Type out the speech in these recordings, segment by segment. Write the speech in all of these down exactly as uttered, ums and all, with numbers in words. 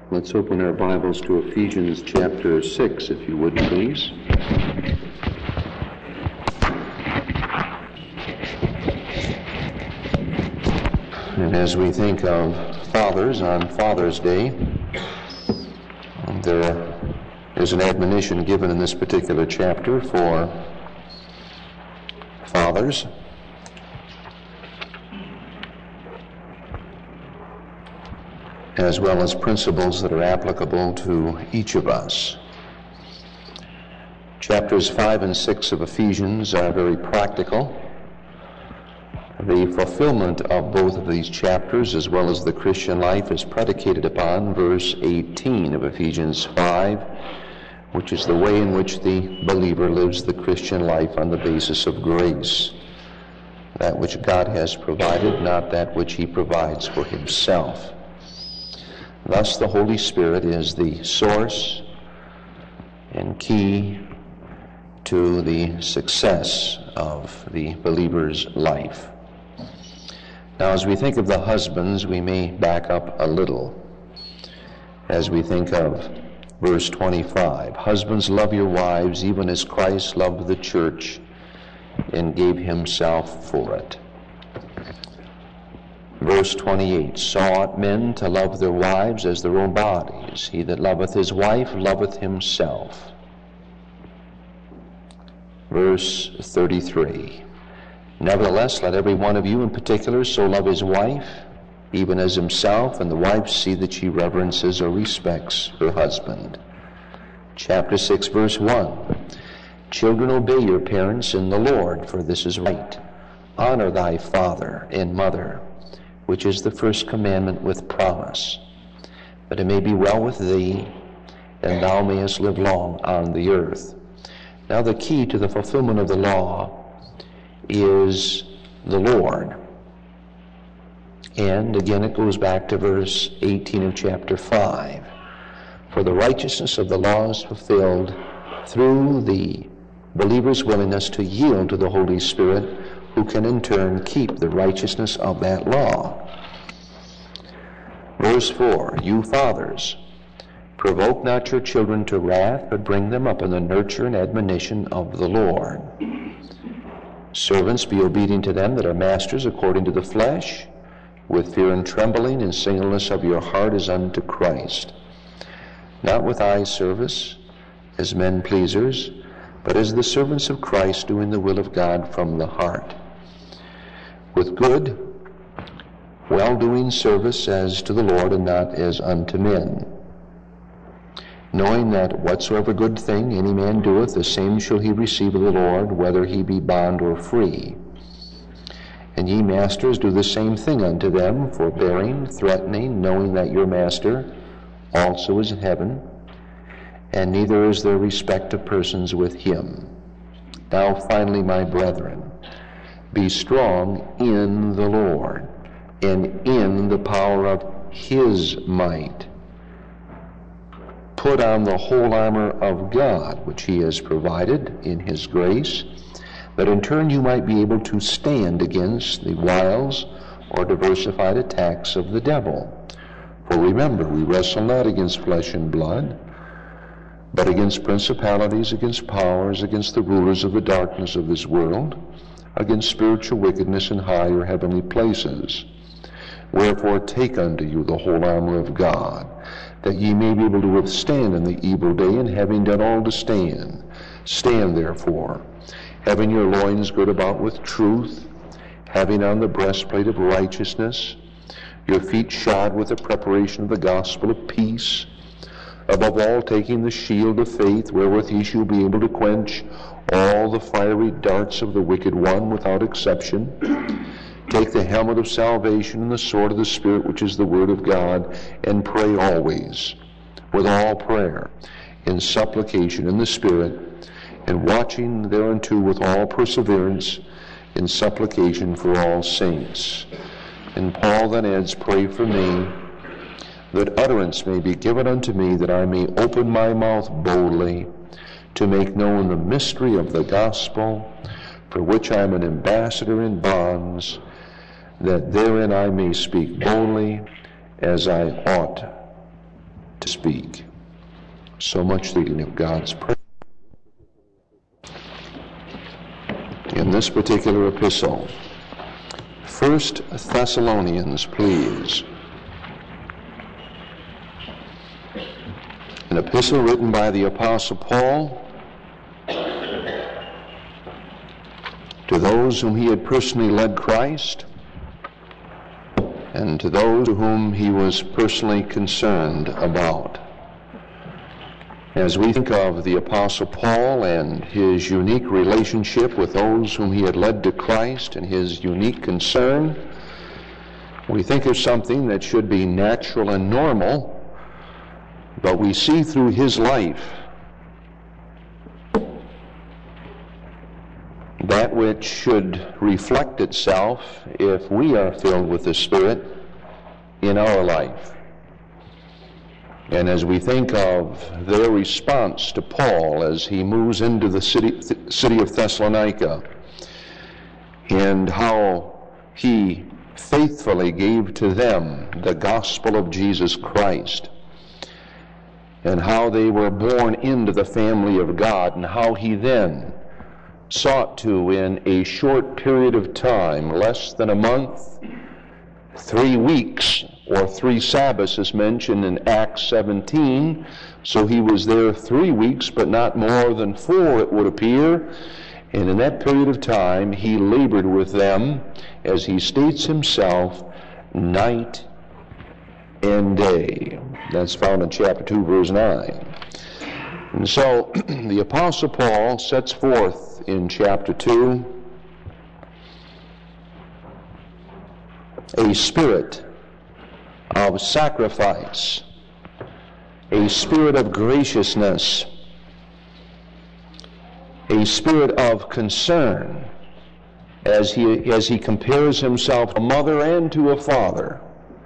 Let's open our Bibles to Ephesians chapter six, if you would, please. And as we think of fathers on Father's Day, there is an admonition given in this particular chapter for fathers. As well as principles that are applicable to each of us. Chapters five and six of Ephesians are very practical. The fulfillment of both of these chapters, as well as the Christian life, is predicated upon verse eighteen of Ephesians five, which is the way in which the believer lives the Christian life on the basis of grace. That which God has provided, not that which he provides for himself. Thus, the Holy Spirit is the source and key to the success of the believer's life. Now, as we think of the husbands, we may back up a little. As we think of verse twenty-five, husbands, love your wives, even as Christ loved the church and gave himself for it. Verse twenty-eight, so ought men to love their wives as their own bodies. He that loveth his wife loveth himself. Verse thirty-three, nevertheless, let every one of you in particular so love his wife, even as himself, and the wife see that she reverences or respects her husband. Chapter six, verse one, children, obey your parents in the Lord, for this is right. Honor thy father and mother, which is the first commandment with promise, that it may be well with thee, and thou mayest live long on the earth. Now the key to the fulfillment of the law is the Lord. And again it goes back to verse eighteen of chapter five. For the righteousness of the law is fulfilled through the believer's willingness to yield to the Holy Spirit, who can in turn keep the righteousness of that law. Verse four, you fathers, provoke not your children to wrath, but bring them up in the nurture and admonition of the Lord. Servants, be obedient to them that are masters according to the flesh, with fear and trembling, and singleness of your heart as unto Christ. Not with eye service, as men pleasers, but as the servants of Christ, doing the will of God from the heart, with good, well-doing service as to the Lord, and not as unto men, knowing that whatsoever good thing any man doeth, the same shall he receive of the Lord, whether he be bond or free. And ye masters, do the same thing unto them, forbearing, threatening, knowing that your master also is in heaven, and neither is there respect of persons with him. Now finally, my brethren, be strong in the Lord, and in the power of his might. Put on the whole armor of God, which he has provided in his grace, that in turn you might be able to stand against the wiles or diversified attacks of the devil. For remember, we wrestle not against flesh and blood, but against principalities, against powers, against the rulers of the darkness of this world, against spiritual wickedness in higher heavenly places. Wherefore take unto you the whole armor of God, that ye may be able to withstand in the evil day, and having done all to stand. Stand therefore, having your loins girt about with truth, having on the breastplate of righteousness, your feet shod with the preparation of the gospel of peace, above all taking the shield of faith, wherewith ye shall be able to quench all the fiery darts of the wicked one without exception. Take the helmet of salvation and the sword of the Spirit, which is the word of God, and pray always, with all prayer, in supplication in the Spirit, and watching thereunto with all perseverance, in supplication for all saints. And Paul then adds, pray for me, that utterance may be given unto me, that I may open my mouth boldly, to make known the mystery of the gospel, for which I am an ambassador in bonds, that therein I may speak boldly as I ought to speak. So much the reading of God's prayer. In this particular epistle, First Thessalonians, please. An epistle written by the Apostle Paul to those whom he had personally led Christ, and to those to whom he was personally concerned about. As we think of the Apostle Paul and his unique relationship with those whom he had led to Christ and his unique concern, we think of something that should be natural and normal, but we see through his life that which should reflect itself, if we are filled with the Spirit, in our life. And as we think of their response to Paul as he moves into the city, th- city of Thessalonica, and how he faithfully gave to them the gospel of Jesus Christ, and how they were born into the family of God, and how he then sought to, in a short period of time, less than a month, three weeks, or three Sabbaths is mentioned in Acts seventeen, so he was there three weeks, but not more than four, it would appear, and in that period of time he labored with them, as he states himself, night and day. That's found in chapter two, verse nine. And so the Apostle Paul sets forth in chapter two a spirit of sacrifice, a spirit of graciousness, a spirit of concern, as he, as he compares himself to a mother and to a father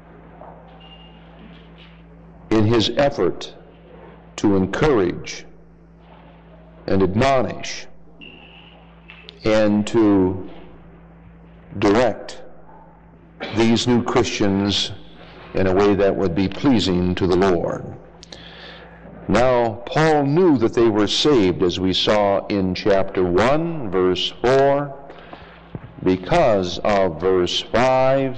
in his effort to encourage and admonish and to direct these new Christians in a way that would be pleasing to the Lord. Now, Paul knew that they were saved, as we saw in chapter one, verse four, because of verse five.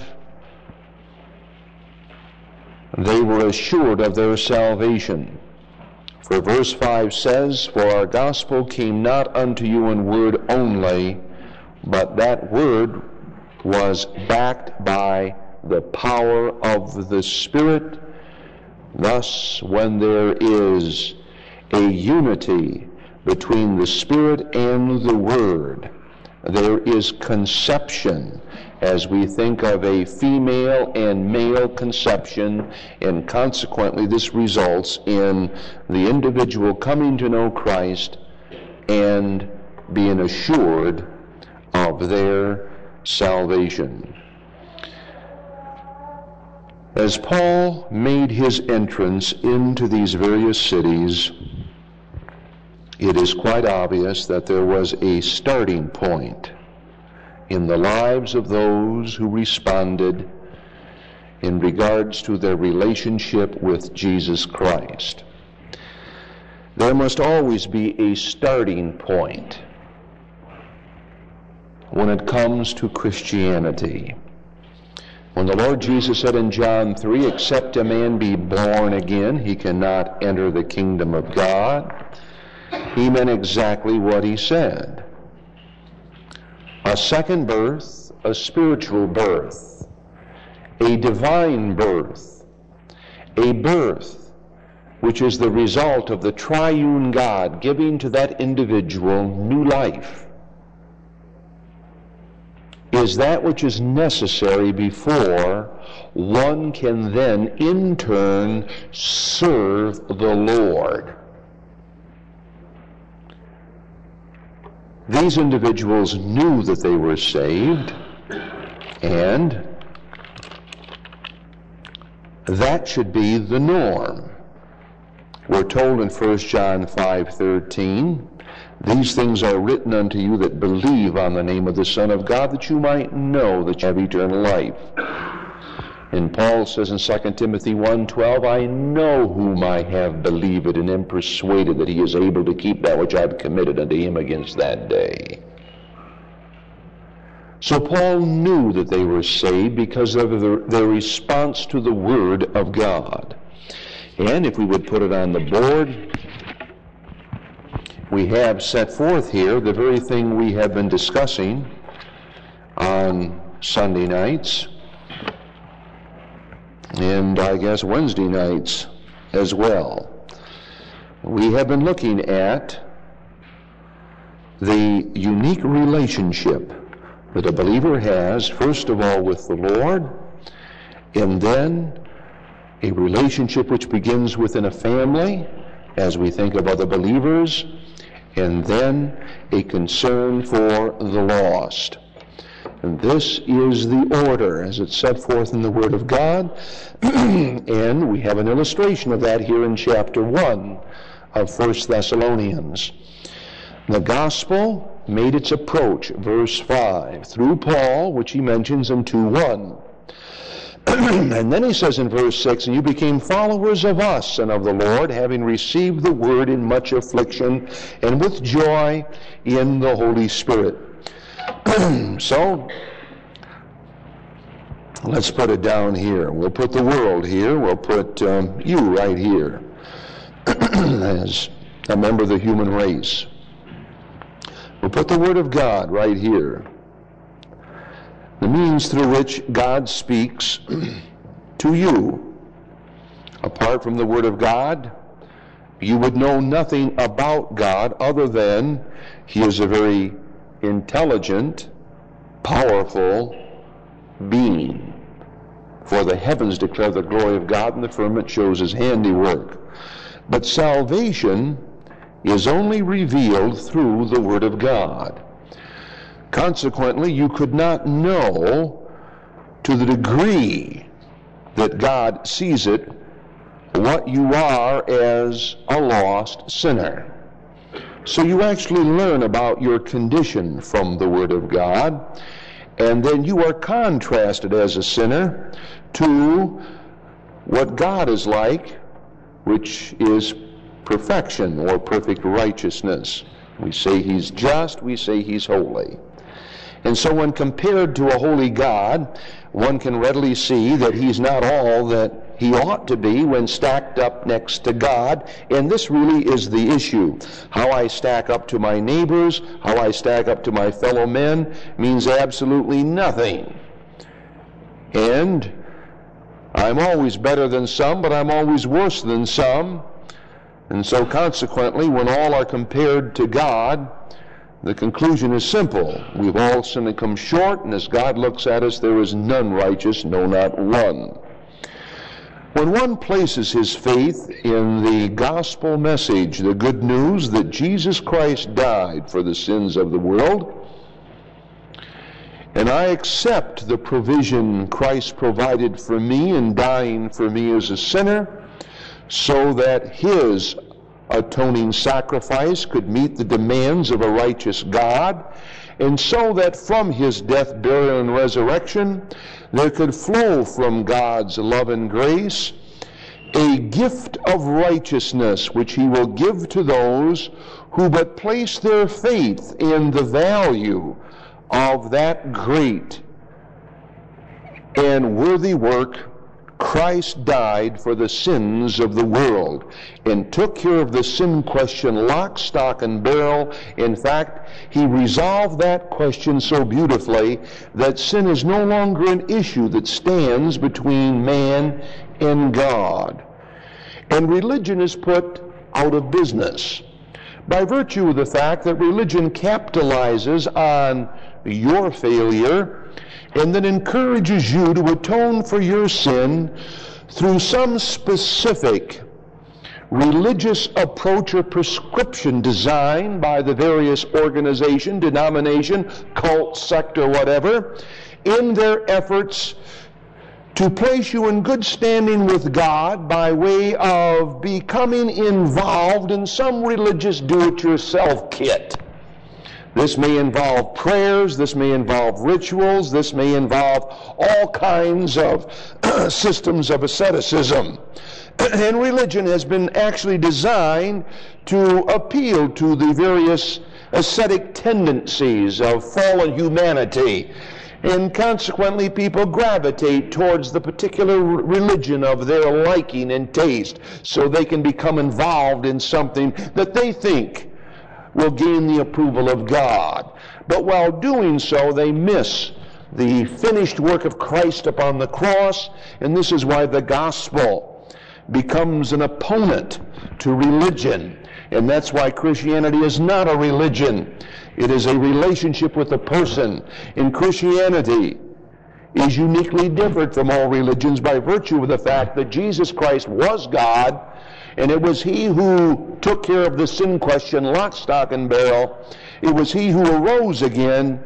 They were assured of their salvation. For verse five says, "For our gospel came not unto you in word only, but that word was backed by the power of the Spirit. Thus, when there is a unity between the Spirit and the Word, there is conception, as we think of a female and male conception, and consequently this results in the individual coming to know Christ and being assured of their salvation." As Paul made his entrance into these various cities, it is quite obvious that there was a starting point in the lives of those who responded in regards to their relationship with Jesus Christ. There must always be a starting point when it comes to Christianity. When the Lord Jesus said in John three, "Except a man be born again, he cannot enter the kingdom of God," he meant exactly what he said. A second birth, a spiritual birth, a divine birth, a birth which is the result of the triune God giving to that individual new life, is that which is necessary before one can then in turn serve the Lord. These individuals knew that they were saved, and that should be the norm. We're told in First John five thirteen, "These things are written unto you that believe on the name of the Son of God, that you might know that you have eternal life." And Paul says in Second Timothy one twelve, I know whom I have believed, and am persuaded that he is able to keep that which I have committed unto him against that day. So Paul knew that they were saved because of their, their response to the Word of God. And if we would put it on the board, we have set forth here the very thing we have been discussing on Sunday nights, and I guess Wednesday nights as well. We have been looking at the unique relationship that a believer has, first of all, with the Lord, and then a relationship which begins within a family, as we think of other believers, and then a concern for the lost. And this is the order as it's set forth in the Word of God, and we have an illustration of that here in chapter one of First Thessalonians. The gospel made its approach, verse five, through Paul, which he mentions in two one. And then he says in verse six, and you became followers of us and of the Lord, having received the word in much affliction and with joy in the Holy Spirit. So, let's put it down here. We'll put the world here. We'll put um, you right here as a member of the human race. We'll put the Word of God right here. The means through which God speaks to you. Apart from the Word of God, you would know nothing about God other than He is a very intelligent, powerful being. For the heavens declare the glory of God, and the firmament shows His handiwork. But salvation is only revealed through the Word of God. Consequently, you could not know to the degree that God sees it what you are as a lost sinner. So you actually learn about your condition from the Word of God, and then you are contrasted as a sinner to what God is like, which is perfection or perfect righteousness. We say He's just, we say He's holy. And so when compared to a holy God, one can readily see that He's not all that He ought to be when stacked up next to God. And this really is the issue. How I stack up to my neighbors, how I stack up to my fellow men, means absolutely nothing. And I'm always better than some, but I'm always worse than some. And so consequently, when all are compared to God, the conclusion is simple. We've all sinned and come short, and as God looks at us, there is none righteous, no, not one. When one places his faith in the gospel message, the good news that Jesus Christ died for the sins of the world, and I accept the provision Christ provided for me in dying for me as a sinner, so that His atoning sacrifice could meet the demands of a righteous God, and so that from His death, burial, and resurrection there could flow from God's love and grace a gift of righteousness which He will give to those who but place their faith in the value of that great and worthy work. Christ died for the sins of the world and took care of the sin question lock, stock, and barrel. In fact, He resolved that question so beautifully that sin is no longer an issue that stands between man and God. And religion is put out of business by virtue of the fact that religion capitalizes on your failure and then encourages you to atone for your sin through some specific religious approach or prescription designed by the various organization, denomination, cult, sect, or whatever, in their efforts to place you in good standing with God by way of becoming involved in some religious do-it-yourself kit. This may involve prayers, this may involve rituals, this may involve all kinds of systems of asceticism. And religion has been actually designed to appeal to the various ascetic tendencies of fallen humanity. And consequently, people gravitate towards the particular religion of their liking and taste so they can become involved in something that they think will gain the approval of God. But while doing so, they miss the finished work of Christ upon the cross, and this is why the gospel becomes an opponent to religion. And that's why Christianity is not a religion. It is a relationship with a person. And Christianity is uniquely different from all religions by virtue of the fact that Jesus Christ was God, and it was He who took care of the sin question, lock, stock, and barrel. It was He who arose again,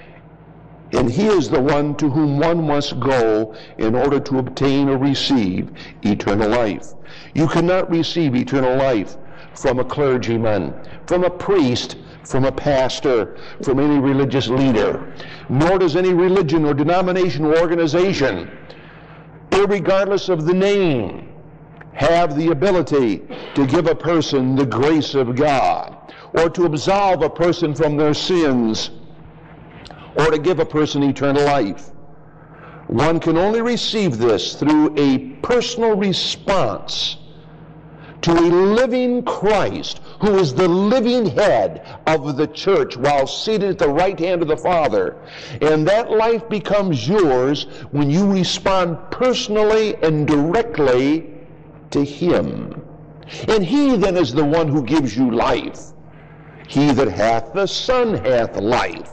and He is the one to whom one must go in order to obtain or receive eternal life. You cannot receive eternal life from a clergyman, from a priest, from a pastor, from any religious leader, nor does any religion or denomination or organization, irregardless of the name, have the ability to give a person the grace of God, or to absolve a person from their sins, or to give a person eternal life. One can only receive this through a personal response to a living Christ, who is the living head of the church while seated at the right hand of the Father. And that life becomes yours when you respond personally and directly to Him. And He then is the one who gives you life. He that hath the Son hath life.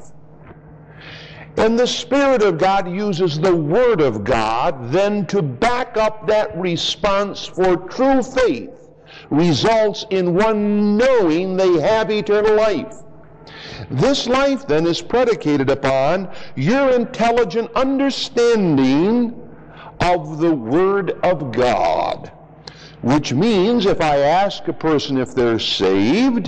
And the Spirit of God uses the Word of God then to back up that response, for true faith results in one knowing they have eternal life. This life then is predicated upon your intelligent understanding of the Word of God, which means if I ask a person if they're saved,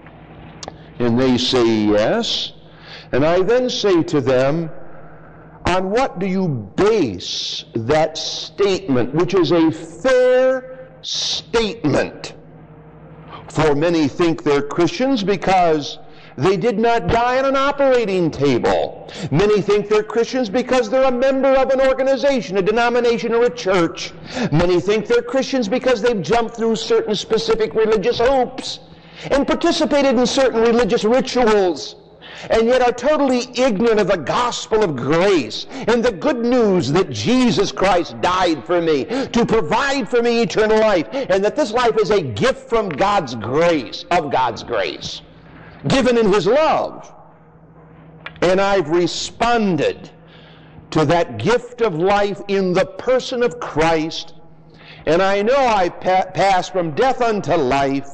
and they say yes, and I then say to them, on what do you base that statement, which is a fair statement? For many think they're Christians because they did not die on an operating table. Many think they're Christians because they're a member of an organization, a denomination, or a church. Many think they're Christians because they've jumped through certain specific religious hoops and participated in certain religious rituals, and yet are totally ignorant of the gospel of grace and the good news that Jesus Christ died for me to provide for me eternal life, and that this life is a gift from God's grace, of God's grace, given in His love. And I've responded to that gift of life in the person of Christ, and I know I pa- pass from death unto life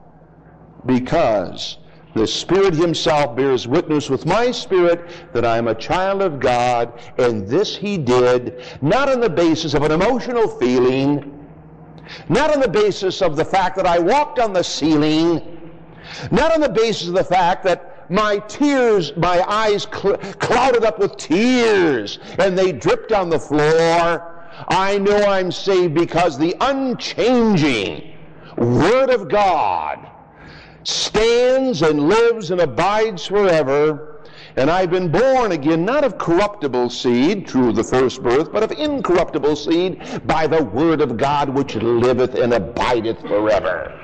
because the Spirit Himself bears witness with my spirit that I am a child of God, and this He did not on the basis of an emotional feeling, not on the basis of the fact that I walked on the ceiling, not on the basis of the fact that my tears, my eyes cl- clouded up with tears and they dripped on the floor. I know I'm saved because the unchanging Word of God stands and lives and abides forever, and I've been born again, not of corruptible seed, true of the first birth, but of incorruptible seed, by the Word of God which liveth and abideth forever.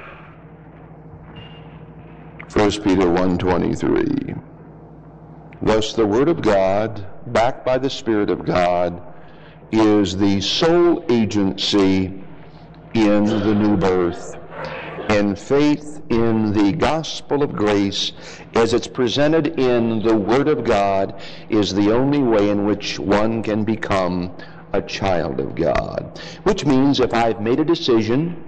First Peter one twenty-three. Thus the Word of God, backed by the Spirit of God, is the sole agency in the new birth, and faith in the gospel of grace as it's presented in the Word of God is the only way in which one can become a child of God. Which means if I've made a decision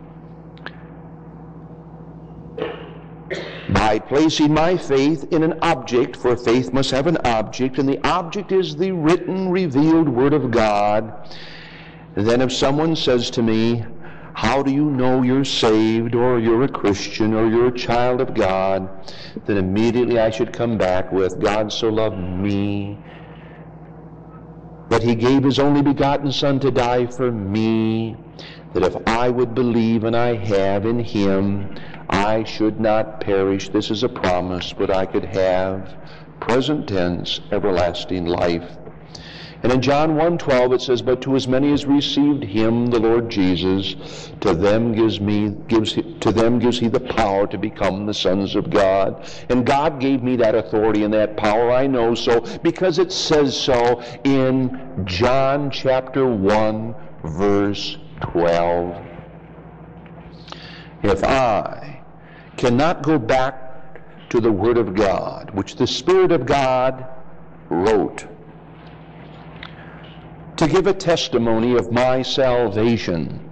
by placing my faith in an object, for faith must have an object, and the object is the written, revealed Word of God, then if someone says to me, how do you know you're saved, or you're a Christian, or you're a child of God? Then immediately I should come back with, God so loved me that he gave his only begotten Son to die for me, that if I would believe, and I have in him, I should not perish. This is a promise, but I could have, present tense, everlasting life. And in John one twelve it says, but to as many as received him, the Lord Jesus, to them gives me gives to them gives he the power to become the sons of God. And God gave me that authority and that power. I know so because it says so in John chapter one, verse twelve. If I cannot go back to the Word of God, which the Spirit of God wrote, to give a testimony of my salvation,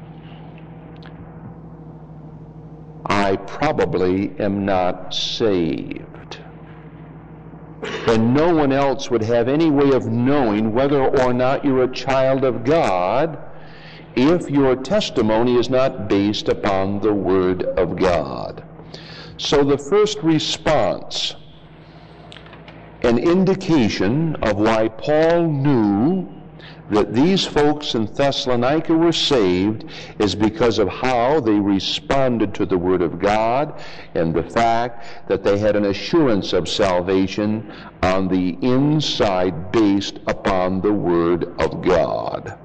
I probably am not saved. And no one else would have any way of knowing whether or not you're a child of God if your testimony is not based upon the Word of God. So the first response, an indication of why Paul knew that these folks in Thessalonica were saved, is because of how they responded to the Word of God and the fact that they had an assurance of salvation on the inside based upon the Word of God.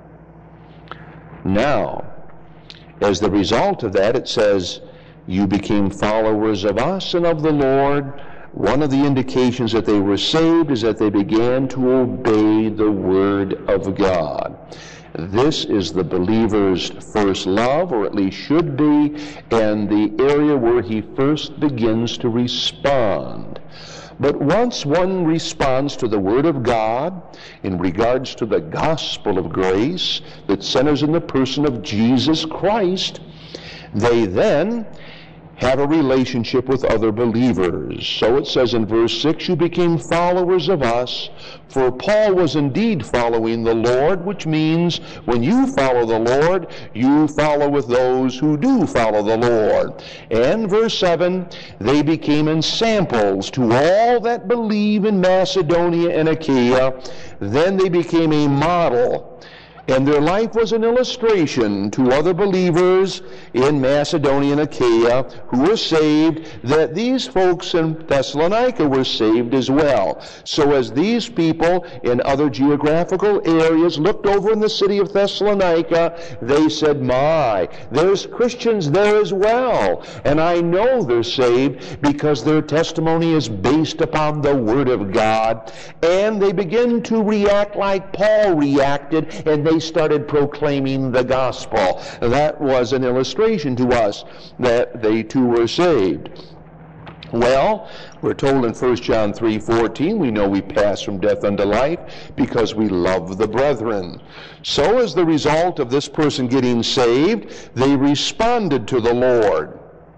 Now, as the result of that, it says, you became followers of us and of the Lord. One of the indications that they were saved is that they began to obey the Word of God. This is the believer's first love, or at least should be, and the area where he first begins to respond. But once one responds to the Word of God in regards to the gospel of grace that centers in the person of Jesus Christ, they then have a relationship with other believers. So it says in verse six, you became followers of us, for Paul was indeed following the Lord, which means when you follow the Lord, you follow with those who do follow the Lord. And verse seven, they became ensamples to all that believe in Macedonia and Achaia. Then they became a model, and their life was an illustration to other believers in Macedonia and Achaia who were saved, that these folks in Thessalonica were saved as well. So as these people in other geographical areas looked over in the city of Thessalonica, they said, my, there's Christians there as well. And I know they're saved because their testimony is based upon the Word of God. And they begin to react like Paul reacted, and they They started proclaiming the gospel. That was an illustration to us that they too were saved. Well, we're told in First John three fourteen, we know we pass from death unto life because we love the brethren. So as the result of this person getting saved, they responded to the Lord.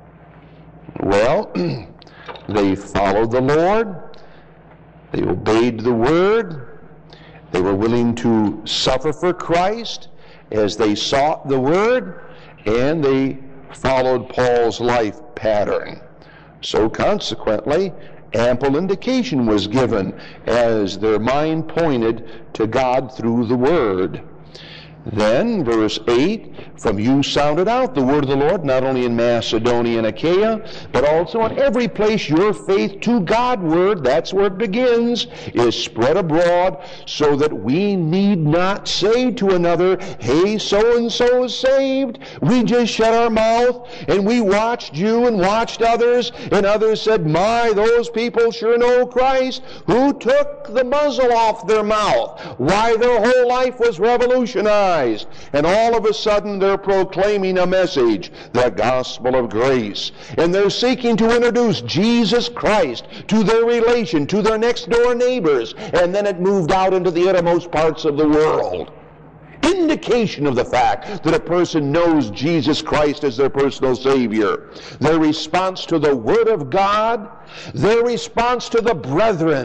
Well, they followed the Lord. They obeyed the Word. They were willing to suffer for Christ as they sought the Word, and they followed Paul's life pattern. So consequently, ample indication was given as their mind pointed to God through the Word. Then, verse eight, from you sounded out the word of the Lord, not only in Macedonia and Achaia, but also in every place your faith to Godward, that's where it begins, is spread abroad, so that we need not say to another, hey, so-and-so is saved. We just shut our mouth, and we watched you and watched others, and others said, my, those people sure know Christ. Who took the muzzle off their mouth? Why, their whole life was revolutionized. And all of a sudden they're proclaiming a message, the gospel of grace. And they're seeking to introduce Jesus Christ to their relation, to their next door neighbors. And then it moved out into the uttermost parts of the world. Indication of the fact that a person knows Jesus Christ as their personal Savior. Their response to the Word of God, their response to the brethren,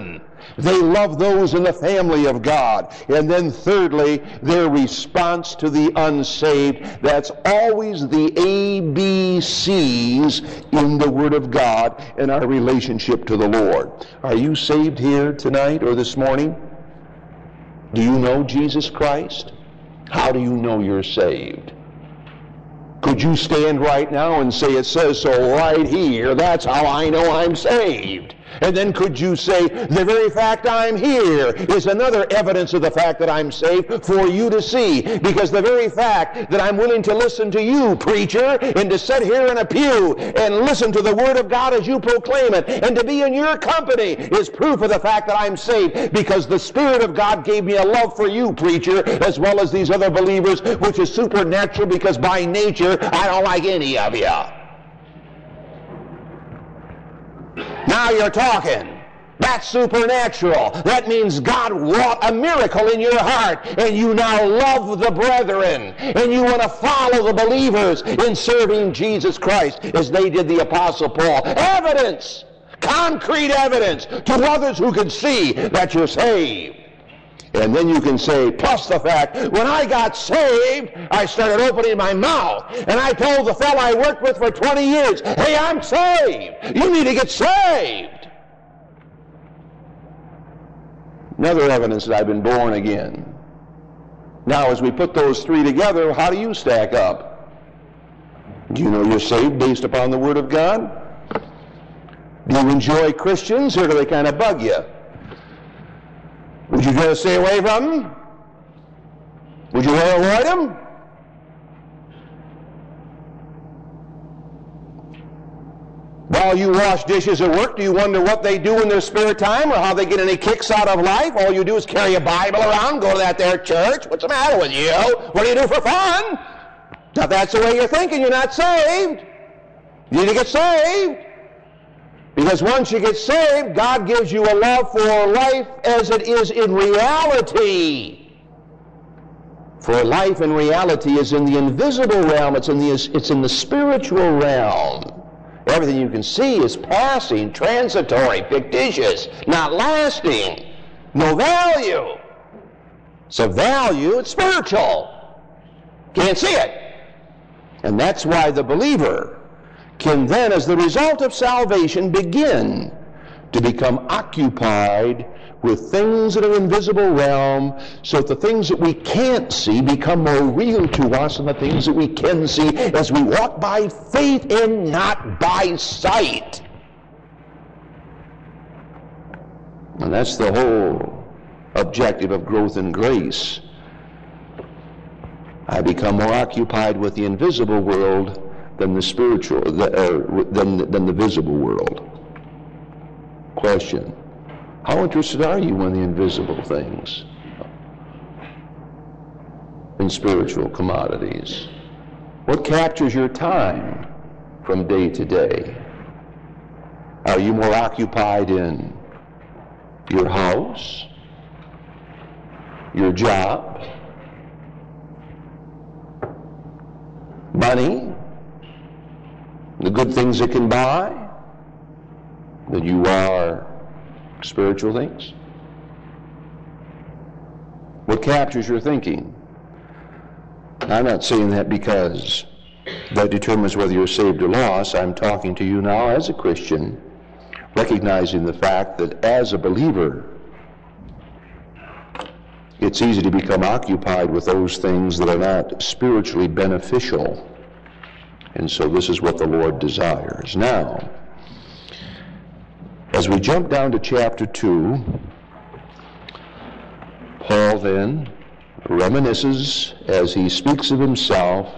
They love those in the family of God. And then thirdly, their response to the unsaved. That's always the A B Cs in the Word of God and our relationship to the Lord. Are you saved here tonight or this morning? Do you know Jesus Christ? How do you know you're saved? Could you stand right now and say, it says so right here, that's how I know I'm saved? And then could you say, the very fact I'm here is another evidence of the fact that I'm saved for you to see. Because the very fact that I'm willing to listen to you, preacher, and to sit here in a pew and listen to the Word of God as you proclaim it, and to be in your company is proof of the fact that I'm saved. Because the Spirit of God gave me a love for you, preacher, as well as these other believers, which is supernatural because by nature I don't like any of you. Now you're talking. That's supernatural. That means God wrought a miracle in your heart, and you now love the brethren, and you want to follow the believers in serving Jesus Christ as they did the Apostle Paul. Evidence, concrete evidence to others who can see that you're saved. And then you can say, plus the fact, when I got saved, I started opening my mouth, and I told the fellow I worked with for twenty years, hey, I'm saved. You need to get saved. Another evidence that I've been born again. Now, as we put those three together, how do you stack up? Do you know you're saved based upon the Word of God? Do you enjoy Christians, or do they kind of bug you? Would you try to stay away from them? Would you want to avoid them? While you wash dishes at work, do you wonder what they do in their spare time or how they get any kicks out of life? All you do is carry a Bible around, go to that there church. What's the matter with you? What do you do for fun? Now, if that's the way you're thinking, you're not saved. You need to get saved. Because once you get saved, God gives you a love for life as it is in reality. For life in reality is in the invisible realm. It's in the, it's in the spiritual realm. Everything you can see is passing, transitory, fictitious, not lasting, no value. So value, it's spiritual. Can't see it. And that's why the believer can then, as the result of salvation, begin to become occupied with things in an invisible realm, so that the things that we can't see become more real to us than the things that we can see as we walk by faith and not by sight. And that's the whole objective of growth in grace. I become more occupied with the invisible world than the spiritual, uh, than, than the visible world. Question: how interested are you in the invisible things, in spiritual commodities? What captures your time from day to day? Are you more occupied in your house, your job, money, the good things it can buy, than you are spiritual things? What captures your thinking? I'm not saying that because that determines whether you're saved or lost. I'm talking to you now as a Christian, recognizing the fact that as a believer, it's easy to become occupied with those things that are not spiritually beneficial. And so this is what the Lord desires. Now, as we jump down to chapter two, Paul then reminisces as he speaks of himself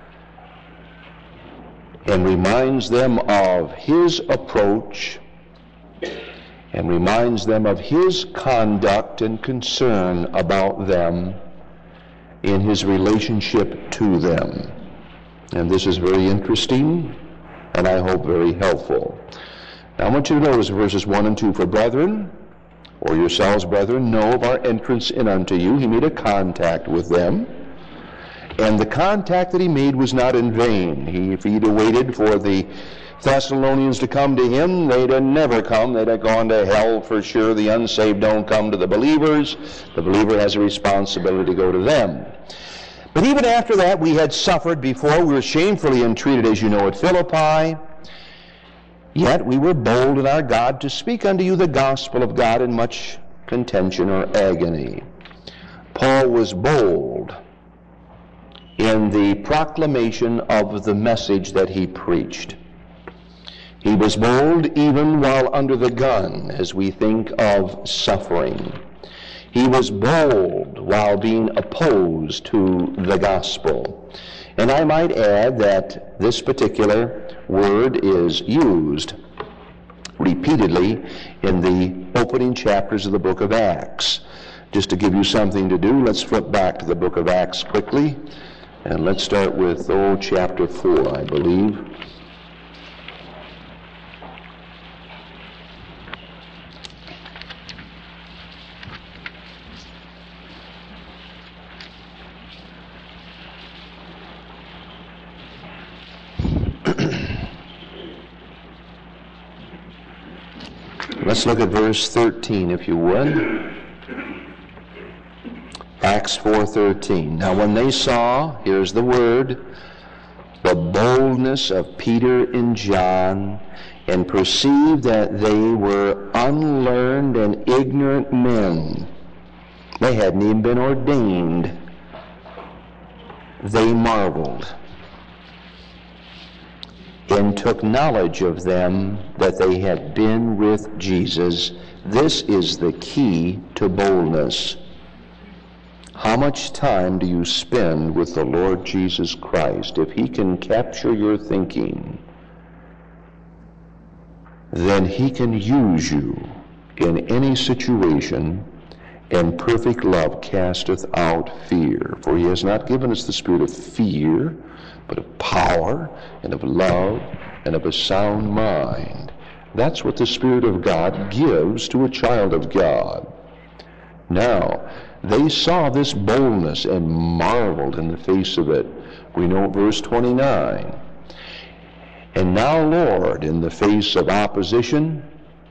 and reminds them of his approach and reminds them of his conduct and concern about them in his relationship to them. And this is very interesting, and I hope very helpful. Now I want you to notice verses one and two. For brethren, or yourselves, brethren, know of our entrance in unto you. He made a contact with them. And the contact that he made was not in vain. He, if he'd have waited for the Thessalonians to come to him, they'd have never come. They'd have gone to hell for sure. The unsaved don't come to the believers. The believer has a responsibility to go to them. But even after that, we had suffered before. We were shamefully entreated, as you know, at Philippi. Yet we were bold in our God to speak unto you the gospel of God in much contention or agony. Paul was bold in the proclamation of the message that he preached. He was bold even while under the gun, as we think of suffering. He was bold while being opposed to the gospel. And I might add that this particular word is used repeatedly in the opening chapters of the book of Acts. Just to give you something to do, let's flip back to the book of Acts quickly. And let's start with, oh, chapter four, I believe. Let's look at verse thirteen, if you would. Acts four thirteen. Now when they saw, here's the word, the boldness of Peter and John, and perceived that they were unlearned and ignorant men, they hadn't even been ordained, they marveled, and took knowledge of them that they had been with Jesus. This is the key to boldness. How much time do you spend with the Lord Jesus Christ? If he can capture your thinking, then he can use you in any situation, and perfect love casteth out fear. For he has not given us the spirit of fear, but of power and of love and of a sound mind. That's what the Spirit of God gives to a child of God. Now, they saw this boldness and marveled in the face of it. We know verse twenty-nine. And now, Lord, in the face of opposition,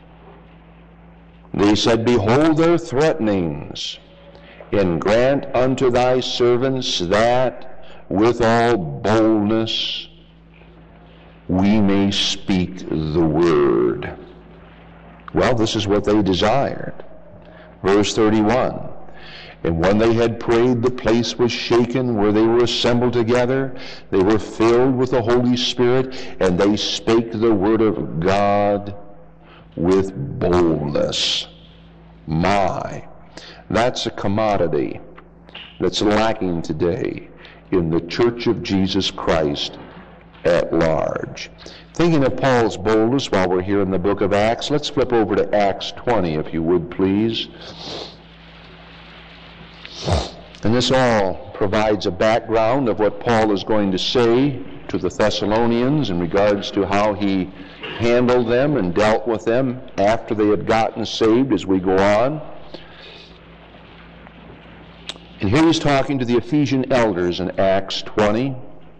they said, behold their threatenings, and grant unto thy servants that with all boldness we may speak the word. Well, this is what they desired. Verse thirty-one. And when they had prayed, the place was shaken where they were assembled together. They were filled with the Holy Spirit, and they spake the word of God with boldness. My, that's a commodity that's lacking today in the Church of Jesus Christ at large. Thinking of Paul's boldness while we're here in the book of Acts, let's flip over to Acts twenty, if you would, please. And this all provides a background of what Paul is going to say to the Thessalonians in regards to how he handled them and dealt with them after they had gotten saved as we go on. And here he's talking to the Ephesian elders in Acts twenty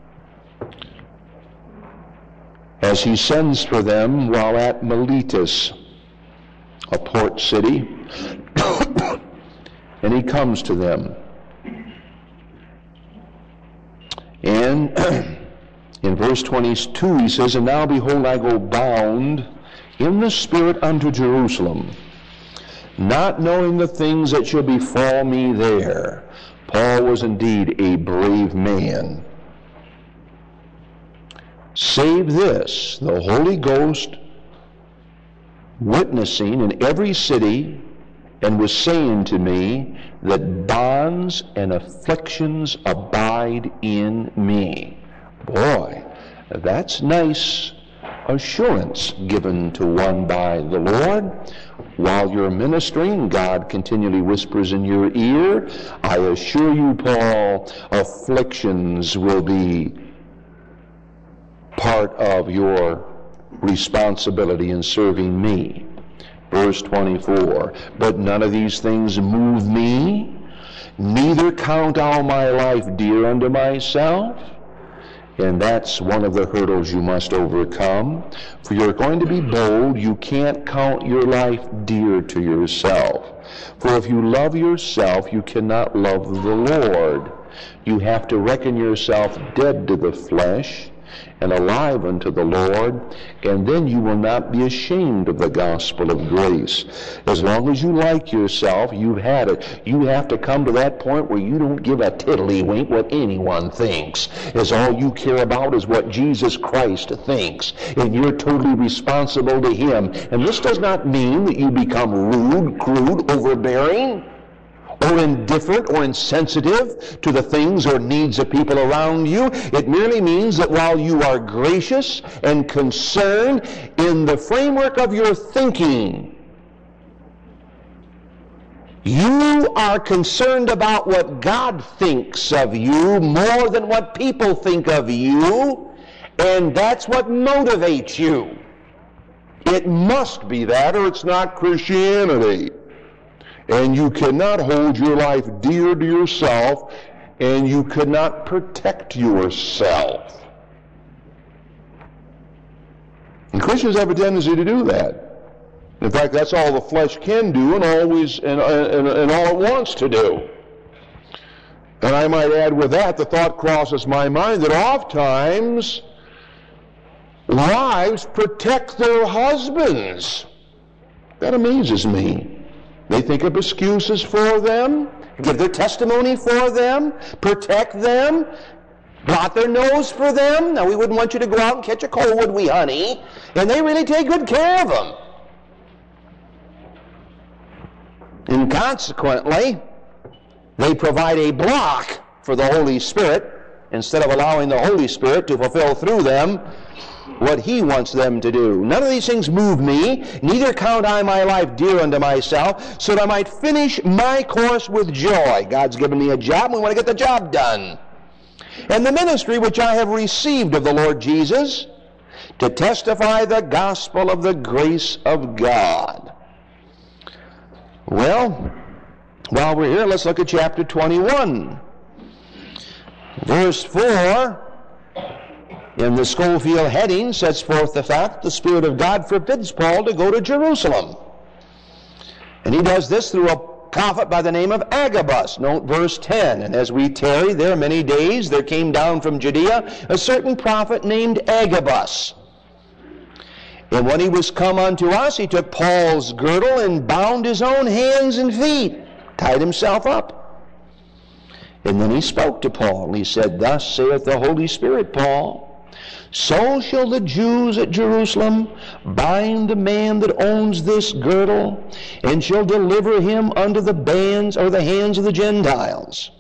as he sends for them while at Miletus, a port city, and he comes to them. And in verse twenty-two he says, and now behold, I go bound in the Spirit unto Jerusalem, not knowing the things that shall befall me there. Paul was indeed a brave man. Save this, the Holy Ghost witnessing in every city, and was saying to me that bonds and afflictions abide in me. Boy, that's nice assurance given to one by the Lord. While you're ministering, God continually whispers in your ear, I assure you, Paul, afflictions will be part of your responsibility in serving me. Verse twenty-four, but none of these things move me, neither count all my life dear unto myself. And that's one of the hurdles you must overcome. For you're going to be bold, you can't count your life dear to yourself. For if you love yourself, you cannot love the Lord. You have to reckon yourself dead to the flesh and alive unto the Lord, and then you will not be ashamed of the gospel of grace. As long as you like yourself, you've had it. You have to come to that point where you don't give a tiddlywink what anyone thinks, as all you care about is what Jesus Christ thinks, and you're totally responsible to Him. And this does not mean that you become rude, crude, overbearing, or indifferent or insensitive to the things or needs of people around you. It merely means that while you are gracious and concerned in the framework of your thinking, you are concerned about what God thinks of you more than what people think of you, and that's what motivates you. It must be that, or it's not Christianity. And you cannot hold your life dear to yourself, and you cannot protect yourself. And Christians have a tendency to do that. In fact, that's all the flesh can do and always and, and, and all it wants to do. And I might add with that, the thought crosses my mind that oftentimes wives protect their husbands. That amazes me. They think of excuses for them, give their testimony for them, protect them, blot their nose for them. Now, we wouldn't want you to go out and catch a cold, would we, honey? And they really take good care of them. And consequently, they provide a block for the Holy Spirit instead of allowing the Holy Spirit to fulfill through them what He wants them to do. None of these things move me, neither count I my life dear unto myself, so that I might finish my course with joy. God's given me a job, and we want to get the job done. And the ministry which I have received of the Lord Jesus, to testify the gospel of the grace of God. Well, while we're here, let's look at chapter twenty-one. Verse four, in the Schofield heading, sets forth the fact that the Spirit of God forbids Paul to go to Jerusalem. And he does this through a prophet by the name of Agabus. Note verse ten. And as we tarried there many days, there came down from Judea a certain prophet named Agabus. And when he was come unto us, he took Paul's girdle and bound his own hands and feet, tied himself up. And then he spoke to Paul, and he said, Thus saith the Holy Spirit, Paul, so shall the Jews at Jerusalem bind the man that owns this girdle, and shall deliver him unto the bands or the hands of the Gentiles.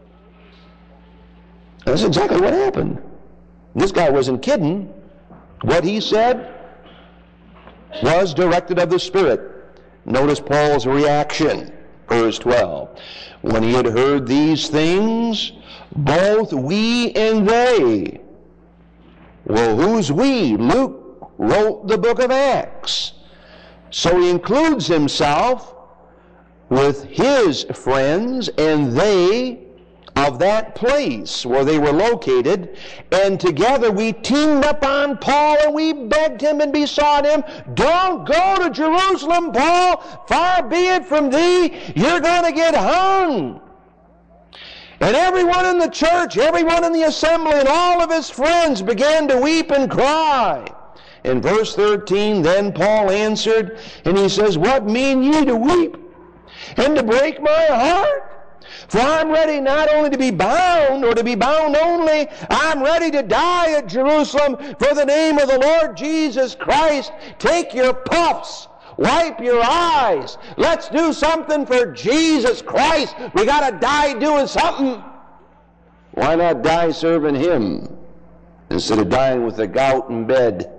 And that's exactly what happened. This guy wasn't kidding. What he said was directed of the Spirit. Notice Paul's reaction, verse twelve. When he had heard these things, both we and they. Well, who's we? Luke wrote the book of Acts. So he includes himself with his friends and they of that place where they were located, and together we teamed up on Paul and we begged him and besought him, don't go to Jerusalem, Paul, far be it from thee, you're going to get hung. And everyone in the church, everyone in the assembly, and all of his friends began to weep and cry. In verse thirteen, then Paul answered, and he says, What mean ye to weep and to break my heart? For I'm ready not only to be bound, or to be bound only, I'm ready to die at Jerusalem for the name of the Lord Jesus Christ. Take your puffs. Wipe your eyes. Let's do something for Jesus Christ. We got to die doing something. Why not die serving Him instead of dying with the gout in bed?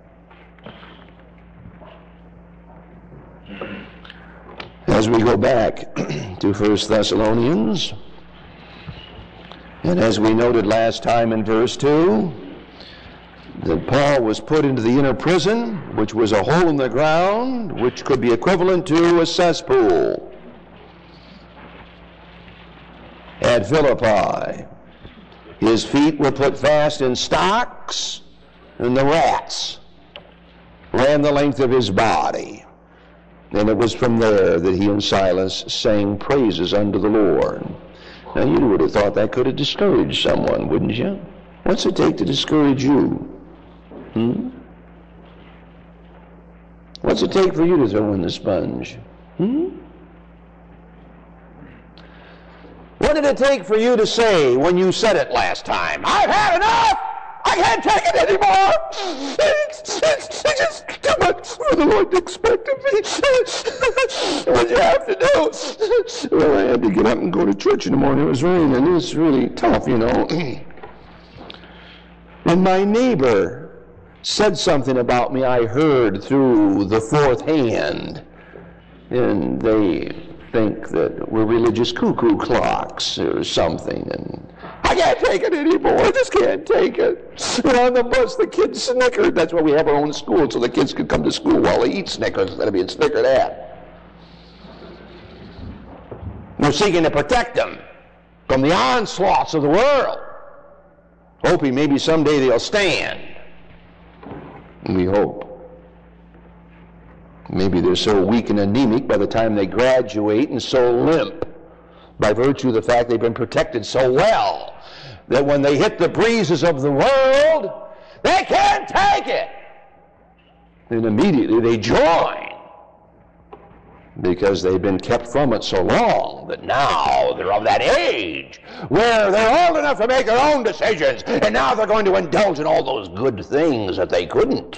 As we go back to First Thessalonians, and as we noted last time in verse two, that Paul was put into the inner prison, which was a hole in the ground, which could be equivalent to a cesspool. at Philippi. His feet were put fast in stocks, and the rats ran the length of his body. And it was from there that he and Silas sang praises unto the Lord. Now you would have thought that could have discouraged someone, wouldn't you? What's it take to discourage you? Hmm? What's it take for you to throw in the sponge? Hmm? What did it take for you to say when you said it last time? I've had enough! I can't take it anymore! It's, it's, it's just too much for the Lord to expect of me. What do you have to do? Well, I had to get up and go to church in the morning. It was raining, and it was really tough, you know. And my neighbor said something about me I heard through the fourth hand. And they think that we're religious cuckoo clocks or something. And I can't take it anymore. I just can't take it. And on the bus, the kids snickered. That's why we have our own school, so the kids could come to school while they eat Snickers instead of being snickered at. We're seeking to protect them from the onslaughts of the world, hoping maybe someday they'll stand. And we hope. Maybe they're so weak and anemic by the time they graduate and so limp by virtue of the fact they've been protected so well that when they hit the breezes of the world, they can't take it. And immediately they join because they've been kept from it so long that now they're of that age where they're old enough to make their own decisions, and now they're going to indulge in all those good things that they couldn't.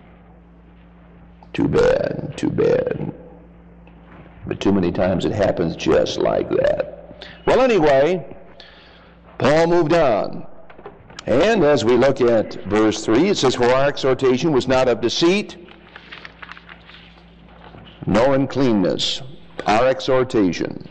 Too bad, too bad. But too many times it happens just like that. Well, anyway, Paul moved on. And as we look at verse three, it says, "For our exhortation was not of deceit, nor uncleanness." Our exhortation.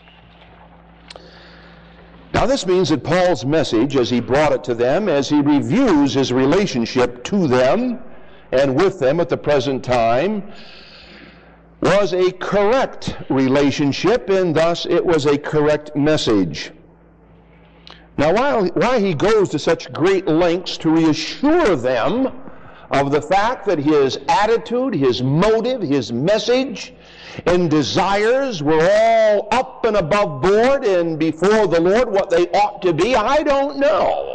Now this means that Paul's message, as he brought it to them, as he reviews his relationship to them and with them at the present time, was a correct relationship, and thus it was a correct message. Now, while, why he goes to such great lengths to reassure them of the fact that his attitude, his motive, his message, and desires were all up and above board and before the Lord what they ought to be, I don't know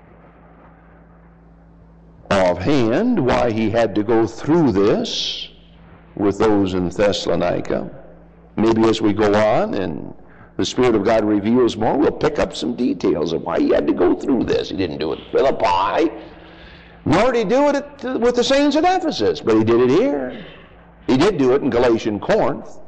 offhand why he had to go through this with those in Thessalonica. Maybe as we go on and the Spirit of God reveals more, we'll pick up some details of why he had to go through this. He didn't do it at Philippi, nor did he do it at, with the saints at Ephesus, but he did it here. He did do it in Galatian Corinth.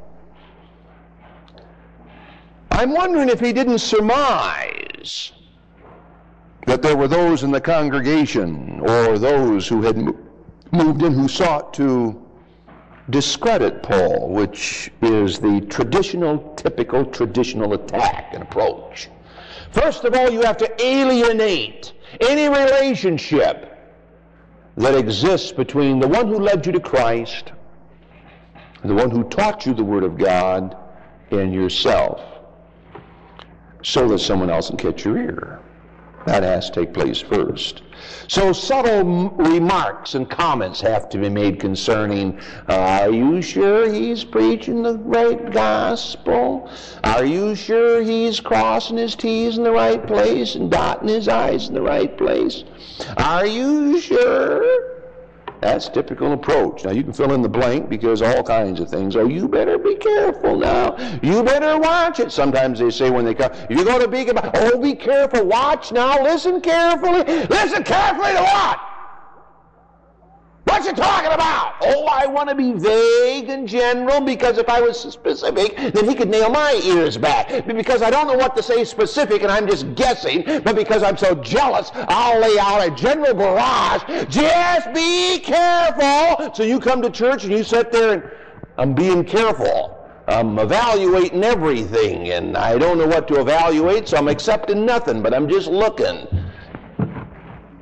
I'm wondering if he didn't surmise that there were those in the congregation or those who had moved in who sought to discredit Paul, which is the traditional, typical traditional attack and approach. First of all, you have to alienate any relationship that exists between the one who led you to Christ, the one who taught you the Word of God, and yourself, so that someone else can catch your ear. That has to take place first. So subtle remarks and comments have to be made concerning, uh, are you sure he's preaching the right gospel? Are you sure he's crossing his T's in the right place and dotting his I's in the right place? Are you sure? That's typical approach. Now you can fill in the blank because all kinds of things. Oh, you better be careful now. You better watch it. Sometimes they say when they come, you go to be about, oh, be careful. Watch now. Listen carefully. Listen carefully to what? What you talking about? Oh, I want to be vague and general because if I was specific, then he could nail my ears back. But because I don't know what to say specific and I'm just guessing, but because I'm so jealous, I'll lay out a general barrage. Just be careful. So you come to church and you sit there and I'm being careful. I'm evaluating everything and I don't know what to evaluate, so I'm accepting nothing, but I'm just looking.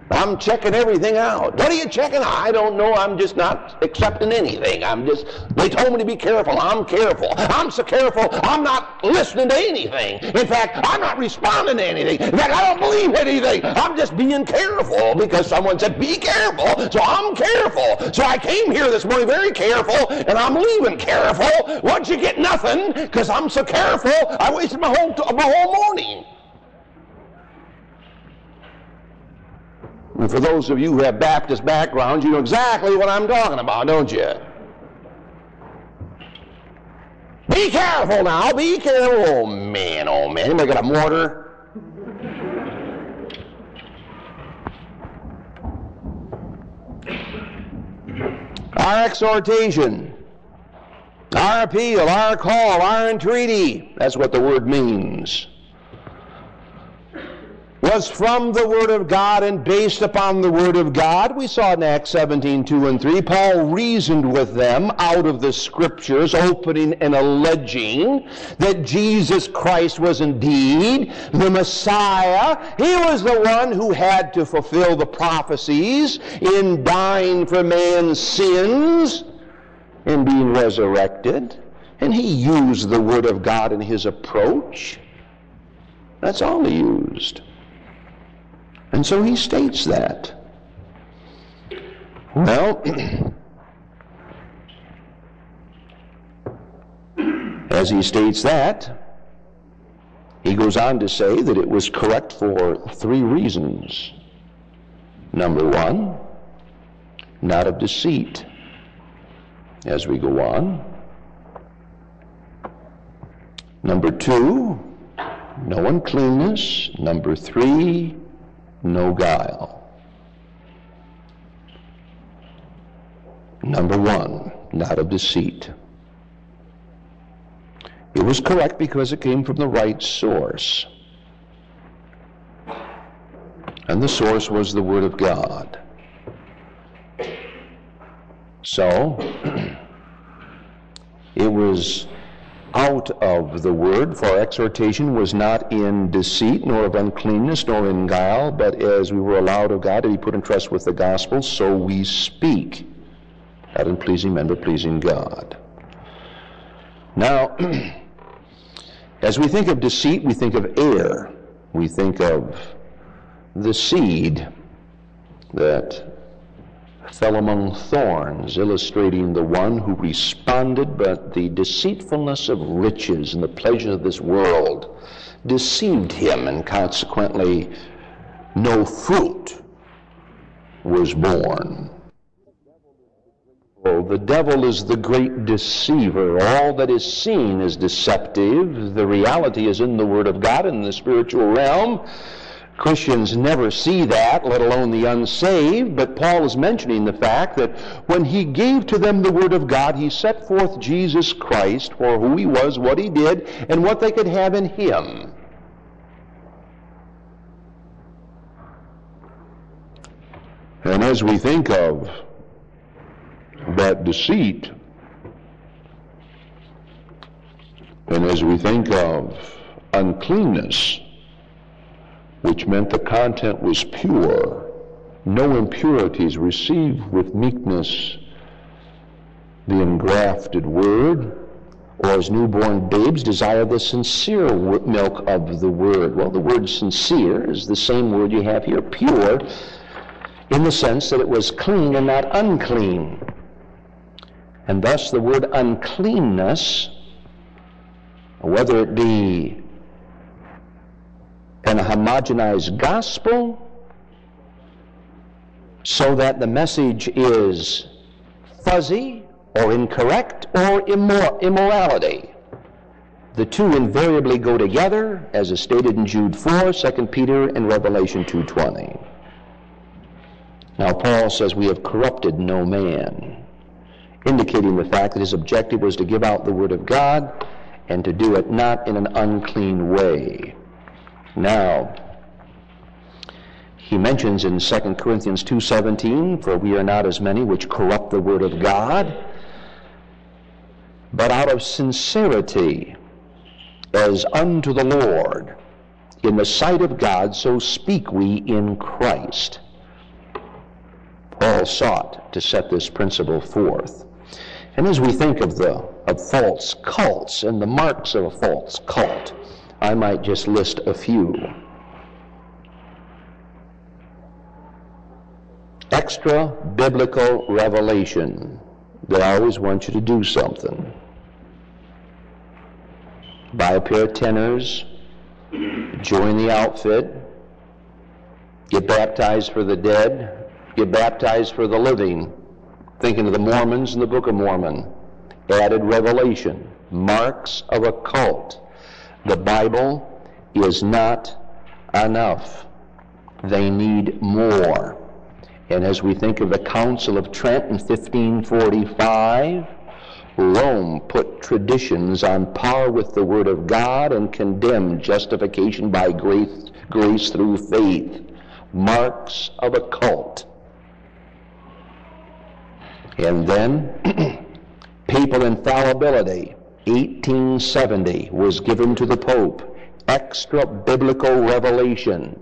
I'm checking everything out. What are you checking? I don't know. I'm just not accepting anything. I'm just, they told me to be careful. I'm careful. I'm so careful, I'm not listening to anything. In fact, I'm not responding to anything. In fact, I don't believe anything. I'm just being careful because someone said, be careful. So I'm careful. So I came here this morning very careful, and I'm leaving careful. Once you get nothing, because I'm so careful, I wasted my whole, my whole morning. And for those of you who have Baptist backgrounds, you know exactly what I'm talking about, don't you? Be careful now, be careful. Oh man, oh man, anybody got a mortar? Our exhortation, our appeal, our call, our entreaty, that's what the word means, was from the Word of God and based upon the Word of God. We saw in Acts seventeen, two and three, Paul reasoned with them out of the Scriptures, opening and alleging that Jesus Christ was indeed the Messiah. He was the one who had to fulfill the prophecies in dying for man's sins and being resurrected. And he used the Word of God in his approach. That's all he used. And so he states that. Well, as he states that, he goes on to say that it was correct for three reasons. Number one, not of deceit. As we go on. Number two, no uncleanness. Number three, no guile. Number one, not of deceit. It was correct because it came from the right source. And the source was the Word of God. So, it was out of the Word, for exhortation was not in deceit, nor of uncleanness, nor in guile, but as we were allowed of God to be put in trust with the gospel, so we speak, not in pleasing men, but pleasing God. Now, as we think of deceit, we think of error. We think of the seed that fell among thorns, illustrating the one who responded, but the deceitfulness of riches and the pleasures of this world deceived him, and consequently no fruit was born. Oh, the devil is the great deceiver. All that is seen is deceptive. The reality is in the Word of God, in the spiritual realm. Christians never see that, let alone the unsaved, but Paul is mentioning the fact that when he gave to them the Word of God, he set forth Jesus Christ for who he was, what he did, and what they could have in him. And as we think of that deceit, and as we think of uncleanness, which meant the content was pure, no impurities, received with meekness the engrafted word, or as newborn babes desire the sincere milk of the word. Well, the word sincere is the same word you have here, pure, in the sense that it was clean and not unclean. And thus the word uncleanness, whether it be in a homogenized gospel, so that the message is fuzzy or incorrect, or immor- immorality. The two invariably go together, as is stated in Jude four, Second Peter, and Revelation two twenty. Now Paul says we have corrupted no man, indicating the fact that his objective was to give out the Word of God and to do it not in an unclean way. Now, he mentions in Second Corinthians two seventeen, for we are not as many which corrupt the Word of God, but out of sincerity as unto the Lord, in the sight of God, so speak we in Christ. Paul sought to set this principle forth. And as we think of the of false cults and the marks of a false cult, I might just list a few. Extra-biblical revelation. They always want you to do something. Buy a pair of tenors, join the outfit, get baptized for the dead, get baptized for the living. Thinking of the Mormons in the Book of Mormon. Added revelation. Marks of a cult. The Bible is not enough. They need more. And as we think of the Council of Trent in fifteen forty-five, Rome put traditions on par with the Word of God and condemned justification by grace, grace through faith. Marks of a cult. And then, papal infallibility, eighteen seventy, was given to the Pope. Extra biblical revelation.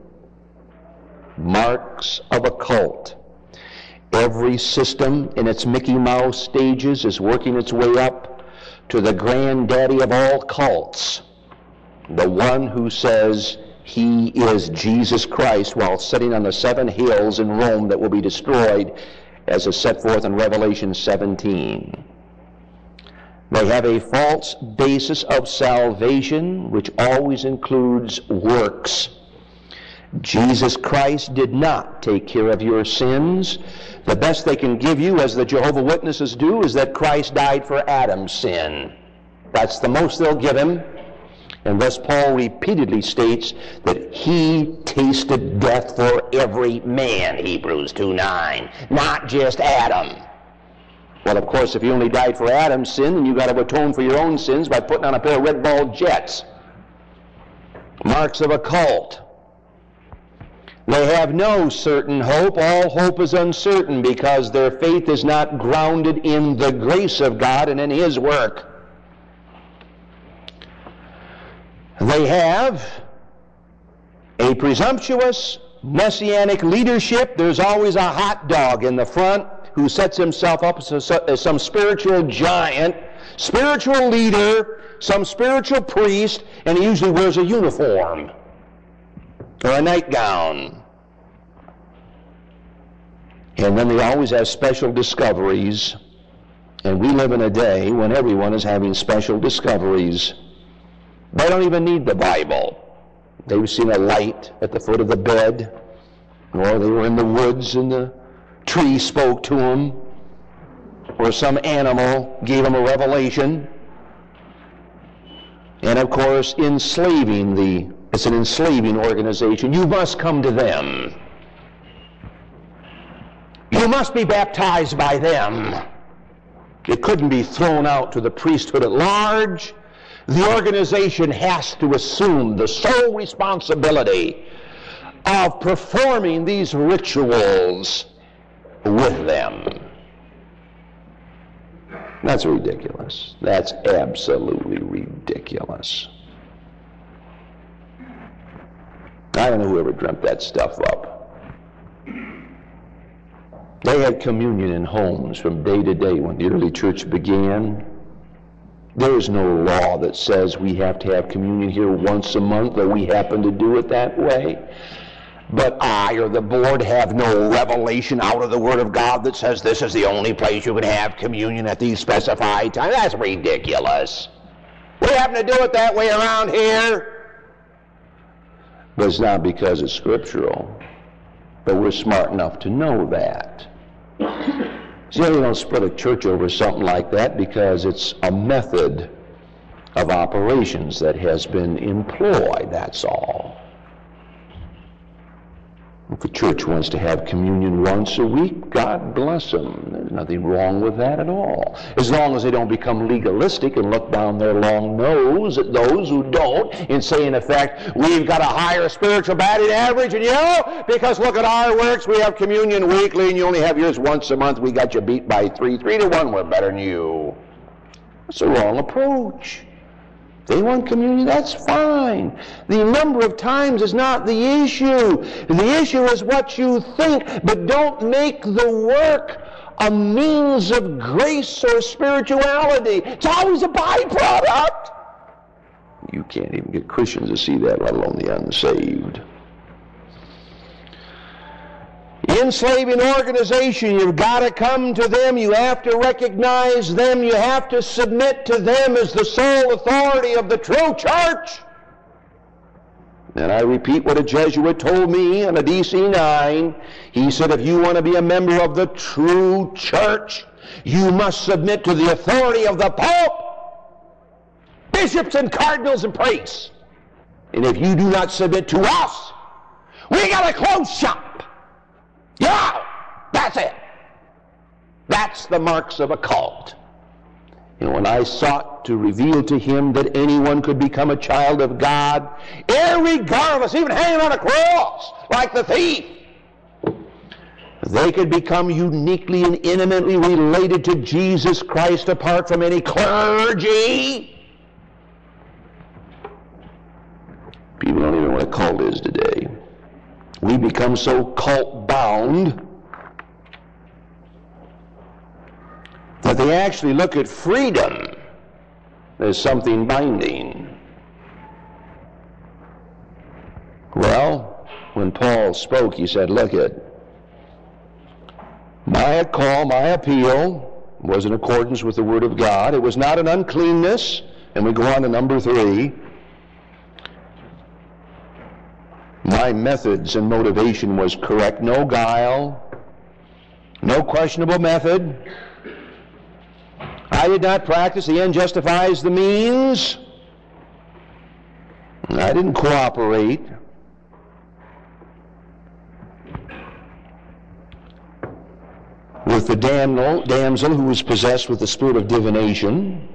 Marks of a cult. Every system in its Mickey Mouse stages is working its way up to the granddaddy of all cults, the one who says he is Jesus Christ while sitting on the seven hills in Rome that will be destroyed, as is set forth in Revelation seventeen. They have a false basis of salvation, which always includes works. Jesus Christ did not take care of your sins. The best they can give you, as the Jehovah's Witnesses do, is that Christ died for Adam's sin. That's the most they'll give him. And thus Paul repeatedly states that he tasted death for every man, Hebrews two nine, not just Adam. Well, of course, if he only died for Adam's sin, then you've got to atone for your own sins by putting on a pair of red-balled jets. Marks of a cult. They have no certain hope. All hope is uncertain because their faith is not grounded in the grace of God and in His work. They have a presumptuous messianic leadership. There's always a hot dog in the front who sets himself up as some spiritual giant, spiritual leader, some spiritual priest, and he usually wears a uniform or a nightgown. And then they always have special discoveries, and we live in a day when everyone is having special discoveries. They don't even need the Bible. They've seen a light at the foot of the bed, or they were in the woods and the tree spoke to them, or some animal gave them a revelation. And of course, enslaving the, it's an enslaving organization. You must come to them. You must be baptized by them. It couldn't be thrown out to the priesthood at large. The organization has to assume the sole responsibility of performing these rituals with them. That's ridiculous. That's absolutely ridiculous. I don't know whoever dreamt that stuff up. They had communion in homes from day to day when the early church began. There is no law that says we have to have communion here once a month, or we happen to do it that way. But I or the board have no revelation out of the Word of God that says this is the only place you can have communion at these specified times. That's ridiculous. We happen to do it that way around here. But it's not because it's scriptural. But we're smart enough to know that. See, you don't split a church over something like that because it's a method of operations that has been employed, that's all. If a church wants to have communion once a week, God bless them. There's nothing wrong with that at all. As long as they don't become legalistic and look down their long nose at those who don't and say, in effect, we've got a higher spiritual batting average than you because look at our works. We have communion weekly and you only have yours once a month. We got you beat by three. Three to one, we're better than you. That's the wrong approach. They want communion, that's fine. The number of times is not the issue. The issue is what you think, but don't make the work a means of grace or spirituality. It's always a byproduct. You can't even get Christians to see that, let alone the unsaved. Enslaving organization, you've got to come to them, you have to recognize them, you have to submit to them as the sole authority of the true church. And I repeat what a Jesuit told me on a D C nine. He said, if you want to be a member of the true church, you must submit to the authority of the Pope, bishops and cardinals and priests. And if you do not submit to us, we got to close shop. Yeah, that's it. That's the marks of a cult. And when I sought to reveal to him that anyone could become a child of God, irregardless, even hanging on a cross like the thief, they could become uniquely and intimately related to Jesus Christ apart from any clergy. People don't even know what a cult is today. We become so cult-bound that they actually look at freedom as something binding. Well, when Paul spoke, he said, look it, my call, my appeal was in accordance with the Word of God. It was not an uncleanness. And we go on to number three. My methods and motivation was correct. No guile, no questionable method. I did not practice the end justifies the means. I didn't cooperate. With the damsel, damsel who was possessed with the spirit of divination.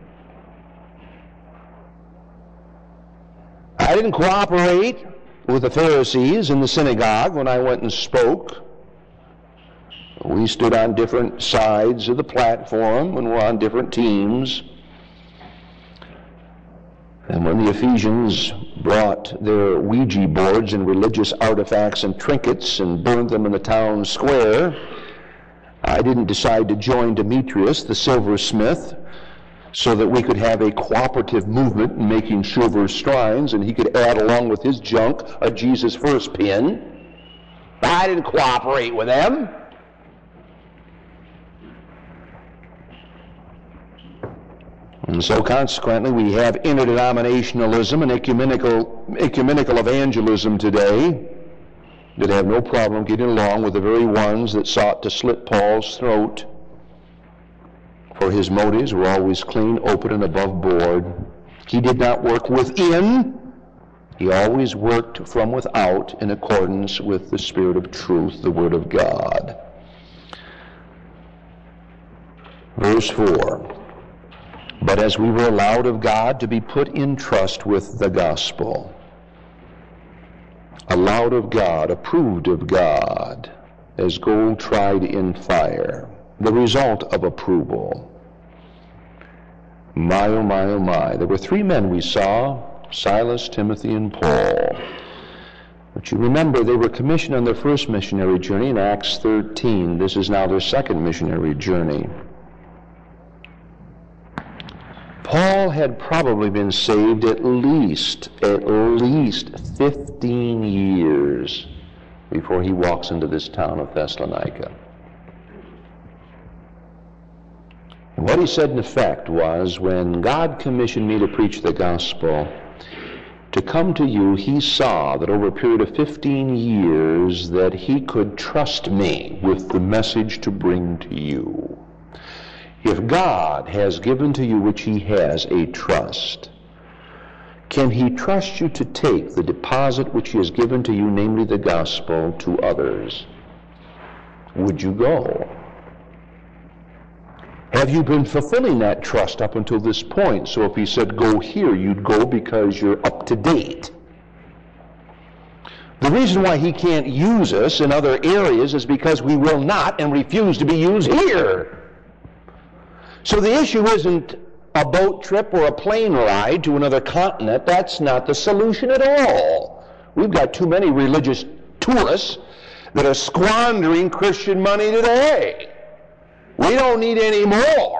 I didn't cooperate with the Pharisees in the synagogue when I went and spoke. We stood on different sides of the platform and were on different teams. And when the Ephesians brought their Ouija boards and religious artifacts and trinkets and burned them in the town square, I didn't decide to join Demetrius, the silversmith, so that we could have a cooperative movement in making silver shrines, and he could add along with his junk a Jesus First pin. I didn't cooperate with them. And so consequently we have interdenominationalism and ecumenical, ecumenical evangelism today that have no problem getting along with the very ones that sought to slit Paul's throat. For his motives were always clean, open, and above board. He did not work within. He always worked from without in accordance with the Spirit of truth, the Word of God. Verse four. But as we were allowed of God to be put in trust with the gospel, allowed of God, approved of God, as gold tried in fire, the result of approval. My, oh my, oh my. There were three men we saw, Silas, Timothy, and Paul. But you remember they were commissioned on their first missionary journey in Acts thirteen. This is now their second missionary journey. Paul had probably been saved at least, at least fifteen years before he walks into this town of Thessalonica. And what he said in effect was, when God commissioned me to preach the gospel, to come to you, he saw that over a period of fifteen years that he could trust me with the message to bring to you. If God has given to you, which he has, a trust, can he trust you to take the deposit which he has given to you, namely the gospel, to others? Would you go? Have you been fulfilling that trust up until this point? So if he said go here, you'd go because you're up to date. The reason why he can't use us in other areas is because we will not and refuse to be used here. So the issue isn't a boat trip or a plane ride to another continent. That's not the solution at all. We've got too many religious tourists that are squandering Christian money today. We don't need any more.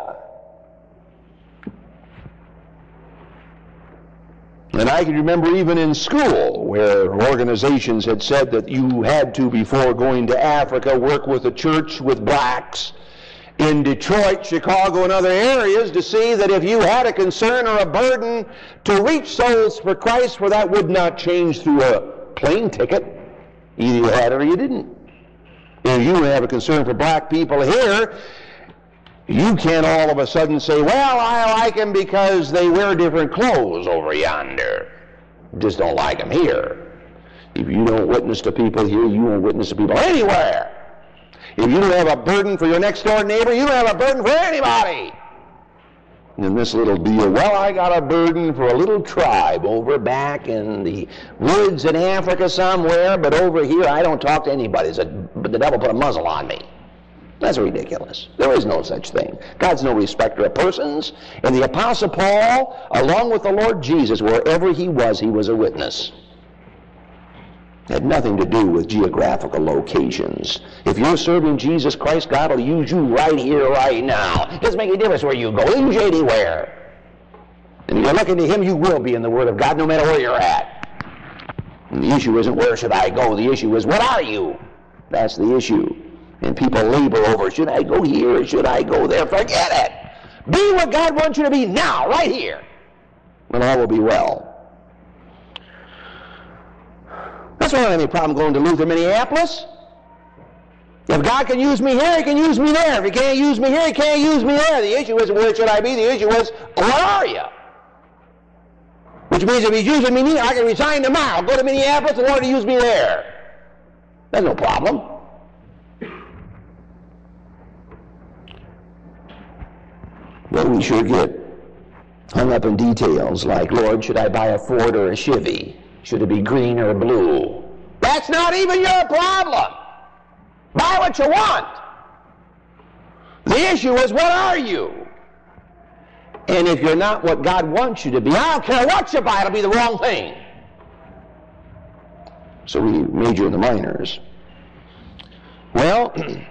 And I can remember even in school where organizations had said that you had to, before going to Africa, work with a church with blacks in Detroit, Chicago, and other areas to see that if you had a concern or a burden to reach souls for Christ, for that would not change through a plane ticket. Either you had it or you didn't. If you have a concern for black people here, you can't all of a sudden say, well, I like them because they wear different clothes over yonder. Just don't like them here. If you don't witness to people here, you won't witness to people anywhere. If you don't have a burden for your next door neighbor, you don't have a burden for anybody. And this little deal, well, I got a burden for a little tribe over back in the woods in Africa somewhere, but over here I don't talk to anybody. But the devil put a muzzle on me. That's ridiculous. There is no such thing. God's no respecter of persons. And the Apostle Paul, along with the Lord Jesus, wherever he was, he was a witness. It had nothing to do with geographical locations. If you're serving Jesus Christ, God will use you right here, right now. It doesn't make any difference where you go. He'll use you anywhere. And if you're looking to him, you will be in the Word of God no matter where you're at. And the issue isn't where should I go. The issue is what are you? That's the issue. And people labor over, should I go here or should I go there? Forget it. Be what God wants you to be now, right here. And all will be well. That's why I don't have any problem going to Luther, Minneapolis. If God can use me here, he can use me there. If he can't use me here, he can't use me there. The issue isn't where should I be. The issue is, where are you? Which means if he's using me here, I can resign tomorrow. Go to Minneapolis and Lord to use me there. That's no problem. But we sure get hung up in details like, Lord, should I buy a Ford or a Chevy? Should it be green or blue? That's not even your problem. Buy what you want. The issue is, what are you? And if you're not what God wants you to be, I don't care what you buy, it'll be the wrong thing. So we major in the minors. Well,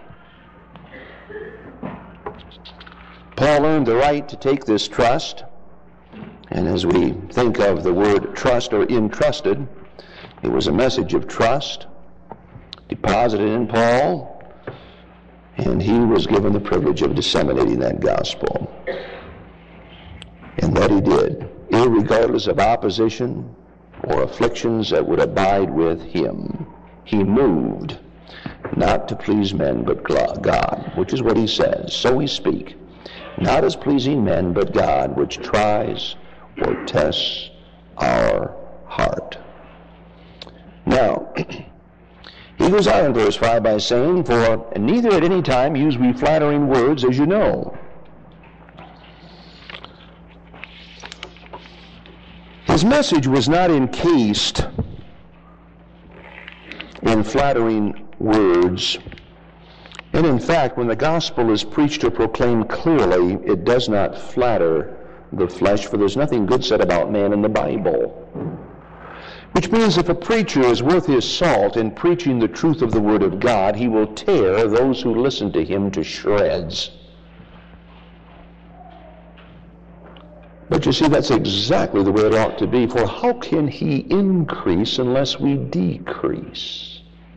Paul earned the right to take this trust, and as we think of the word trust or entrusted, it was a message of trust deposited in Paul, and he was given the privilege of disseminating that gospel. And that he did, irregardless of opposition or afflictions that would abide with him. He moved, not to please men, but God, which is what he says. So we speak, not as pleasing men, but God, which tries or tests our heart. Now, he goes on in verse five by saying, for neither at any time use we flattering words, as you know. His message was not encased in flattering words. And in fact, when the gospel is preached or proclaimed clearly, it does not flatter the flesh, for there's nothing good said about man in the Bible. Which means if a preacher is worth his salt in preaching the truth of the Word of God, he will tear those who listen to him to shreds. But you see, that's exactly the way it ought to be, for how can he increase unless we decrease?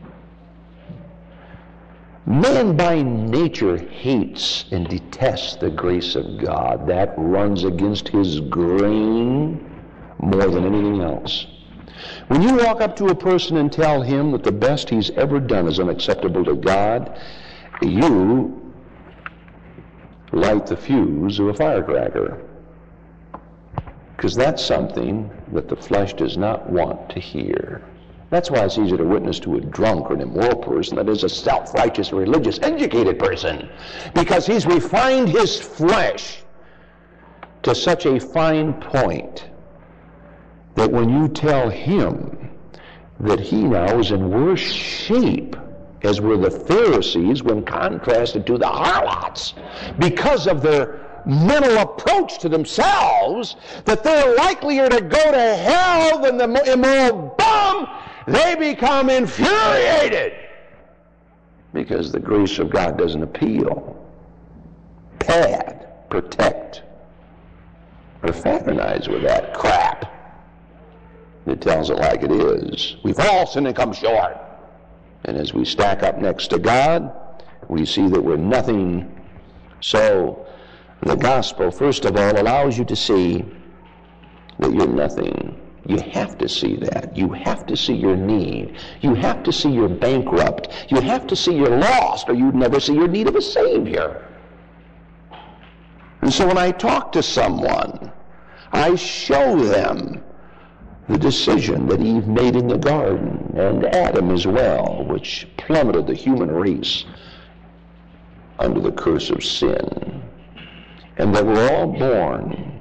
Man by nature hates and detests the grace of God. That runs against his grain more than anything else. When you walk up to a person and tell him that the best he's ever done is unacceptable to God, you light the fuse of a firecracker. Because that's something that the flesh does not want to hear. That's why it's easier to witness to a drunk or an immoral person than it is a self-righteous, religious, educated person. Because he's refined his flesh to such a fine point that when you tell him that he now is in worse shape, as were the Pharisees when contrasted to the harlots, because of their mental approach to themselves that they're likelier to go to hell than the immoral bum, they become infuriated because the grace of God doesn't appeal. Pad, protect, or fraternize with that crap. It tells it like it is. We've all sinned and come short. And as we stack up next to God, we see that we're nothing. So the gospel, first of all, allows you to see that you're nothing. You have to see that. You have to see your need. You have to see you're bankrupt. You have to see you're lost, or you'd never see your need of a Savior. And so when I talk to someone, I show them the decision that Eve made in the garden, and Adam as well, which plummeted the human race under the curse of sin. And that we're all born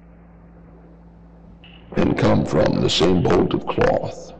and come from the same bolt of cloth.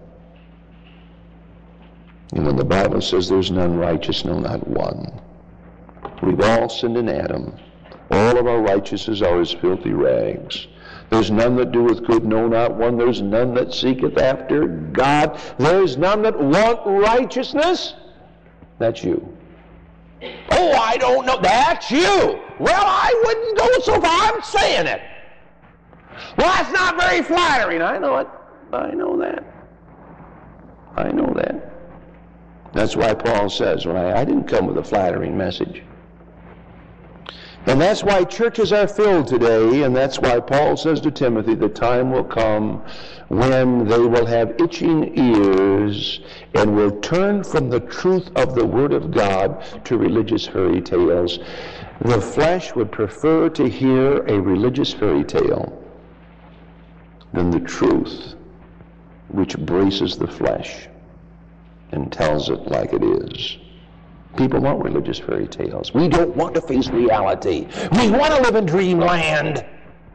And when the Bible says there's none righteous, no, not one. We've all sinned in Adam. All of our righteousness are as filthy rags. There's none that doeth good, no, not one. There's none that seeketh after God. There's none that want righteousness. That's you. Oh, I don't know. That's you. Well, I wouldn't go so far. I'm saying it. Well, that's not very flattering. I know it. I know that. I know that. That's why Paul says, right, I didn't come with a flattering message. And that's why churches are filled today, and that's why Paul says to Timothy, the time will come when they will have itching ears and will turn from the truth of the Word of God to religious fairy tales. The flesh would prefer to hear a religious fairy tale than the truth which braces the flesh and tells it like it is. People want religious fairy tales. We don't want to face reality. We want to live in dreamland.